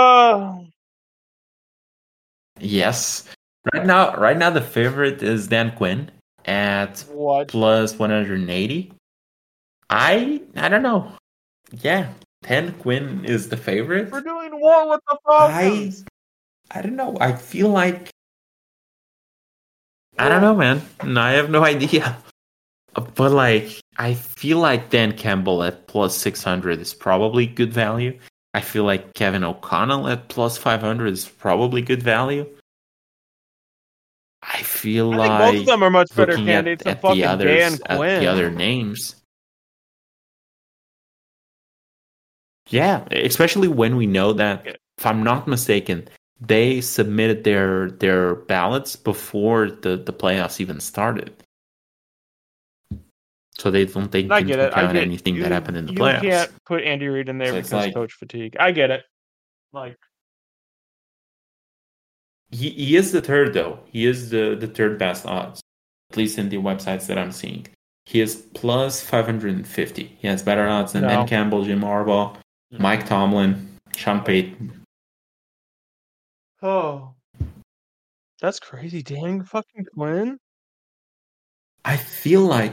yes. Right now, the favorite is Dan Quinn at what? plus 180. I don't know. Yeah, Dan Quinn is the favorite. We're doing what with the Falcons? I don't know. I feel like I don't know, man. I have no idea. But like, I feel like Dan Campbell at plus 600 is probably good value. I feel like Kevin O'Connell at plus 500 is probably good value. I feel I like think both of them are much better looking candidates than at fucking the others, Dan at Quinn. the other names. Yeah, especially when we know that, if I'm not mistaken, they submitted their ballots before the playoffs even started. So they don't take into account anything that happened in the playoffs. You can't put Andy Reid in there because like, coach fatigue. I get it. Like, he is the third though. He is the third best odds, at least in the websites that I'm seeing. He is plus 550. He has better odds than Dan Campbell, Jim Harbaugh, Mike Tomlin, Sean Payton. Oh, that's crazy. Dan fucking Quinn. I feel like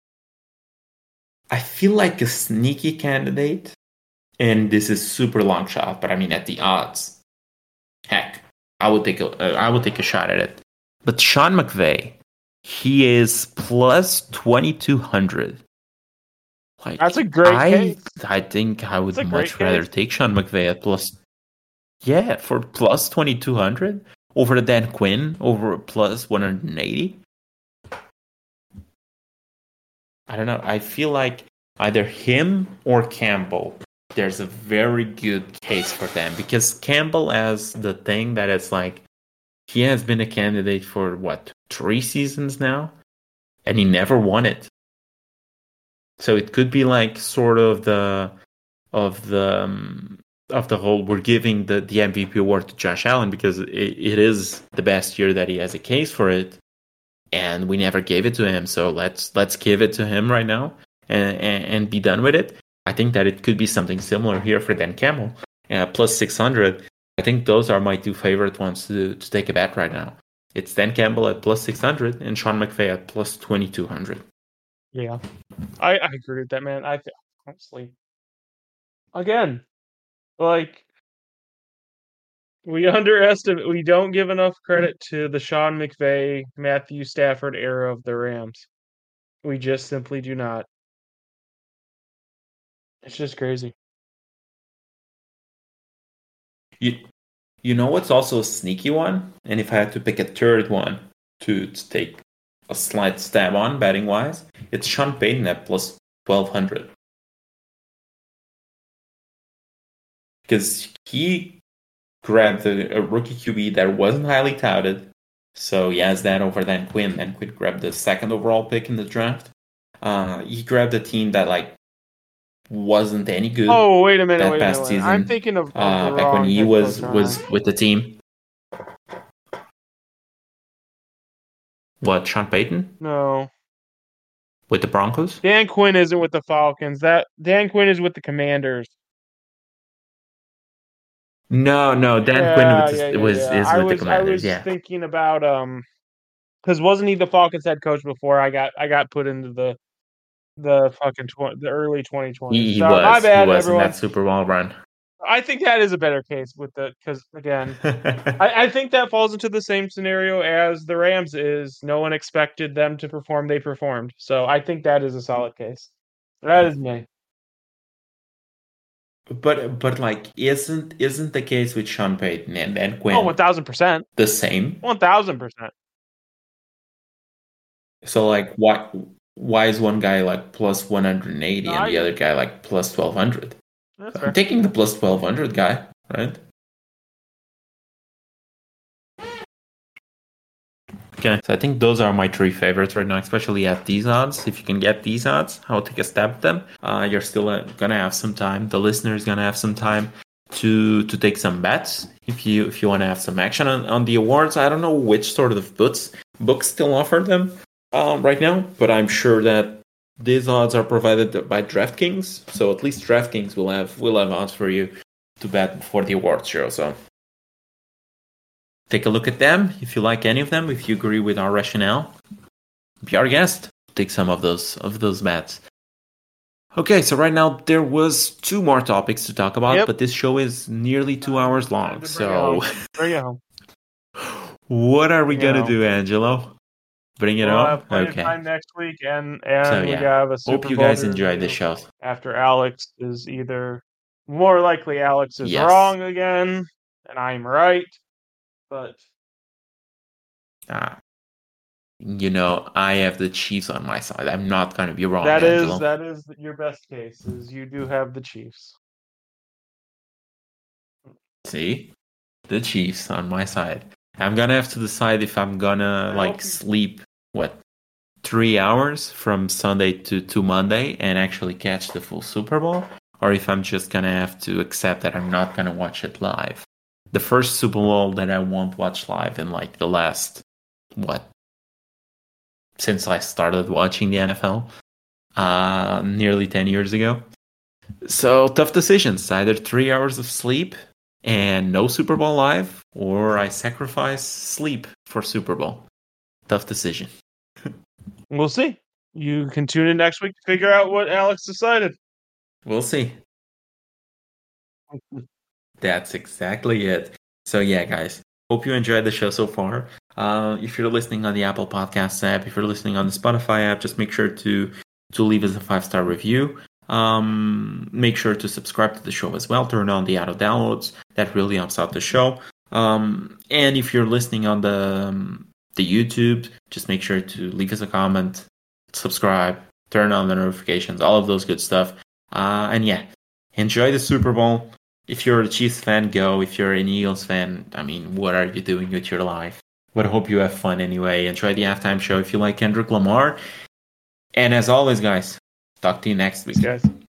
a sneaky candidate, and this is super long shot, but I mean at the odds, heck, I would take a shot at it. But Sean McVay, he is plus 2,200. Like, that's a great case. I think I would much rather take Sean McVay at plus. Yeah, for plus 2,200 over Dan Quinn over plus 180. I don't know. I feel like either him or Campbell, there's a very good case for them, because Campbell has the thing that it's like he has been a candidate for 3 seasons now, and he never won it. So it could be like sort of the of the whole, we're giving the MVP award to Josh Allen because it is the best year that he has a case for it, and we never gave it to him. So let's give it to him right now and be done with it. I think that it could be something similar here for Dan Campbell, plus 600. I think those are my two favorite ones to take a bet right now. It's Dan Campbell at plus 600 and Sean McVay at plus 2200. Yeah, I agree with that, man. I honestly, again, like, we underestimate. We don't give enough credit to the Sean McVay, Matthew Stafford era of the Rams. We just simply do not. It's just crazy. You know what's also a sneaky one? And if I had to pick a third one to take a slight stab on betting wise, it's Sean Payton at plus 1200. Because he grabbed a rookie QB that wasn't highly touted. So he has that over Dan Quinn. Dan Quinn grabbed the second overall pick in the draft. He grabbed a team that wasn't any good. Oh, wait a minute, that past season. I'm thinking of back when he was with the team. What, Sean Payton? No. With the Broncos? Dan Quinn isn't with the Falcons. Dan Quinn is with the Commanders. No, Dan Quinn is with the Commanders. I was thinking about because wasn't he the Falcons head coach before I got put into the fucking the early 2020s? He so was. My bad, he was everyone. in that Super Bowl run. I think that is a better case because again, I think that falls into the same scenario as the Rams is. No one expected them to perform; they performed. So I think that is a solid case. That is me. But isn't the case with Sean Payton and Quinn? 1,000%. The same. 1,000%. So why is one guy plus 180 and the other guy plus 1,200? I'm taking the plus 1,200 guy, right? Okay, so I think those are my three favorites right now, especially at these odds. If you can get these odds, I'll take a stab at them. You're still gonna have some time. The listener's gonna have some time to take some bets. If you want to have some action on the awards, I don't know which sort of books still offer them right now, but I'm sure that these odds are provided by DraftKings. So at least DraftKings will have odds for you to bet before the awards show. So take a look at them. If you like any of them, if you agree with our rationale, be our guest. Take some of those bets. Okay, so right now there was two more topics to talk about, but this show is nearly 2 hours long. So bring it home. What are we gonna do, Angelo? Bring it on. Have plenty of time next week, and so, we have a Super Hope you guys enjoyed the show. After Alex is more likely Alex is wrong again, and I'm right. But I have the Chiefs on my side. I'm not going to be wrong. That Angelo. is your best case. Is you do have the Chiefs. See, the Chiefs on my side. I'm gonna have to decide if I'm gonna sleep 3 hours from Sunday to Monday and actually catch the full Super Bowl, or if I'm just gonna have to accept that I'm not gonna watch it live. The first Super Bowl that I won't watch live in the last since I started watching the NFL nearly 10 years ago. So tough decisions. Either 3 hours of sleep and no Super Bowl live, or I sacrifice sleep for Super Bowl. Tough decision. We'll see. You can tune in next week to figure out what Alex decided. We'll see. That's exactly it. So yeah, guys, hope you enjoyed the show so far. If you're listening on the Apple Podcasts app, if you're listening on the Spotify app, just make sure to leave us a 5-star review. Make sure to subscribe to the show as well. Turn on the auto downloads. That really helps out the show. And if you're listening on the YouTube, just make sure to leave us a comment, subscribe, turn on the notifications, all of those good stuff. And yeah, enjoy the Super Bowl. If you're a Chiefs fan, go. If you're an Eagles fan, what are you doing with your life? But I hope you have fun anyway. Enjoy the halftime show if you like Kendrick Lamar. And as always, guys, talk to you next week. Thanks, guys.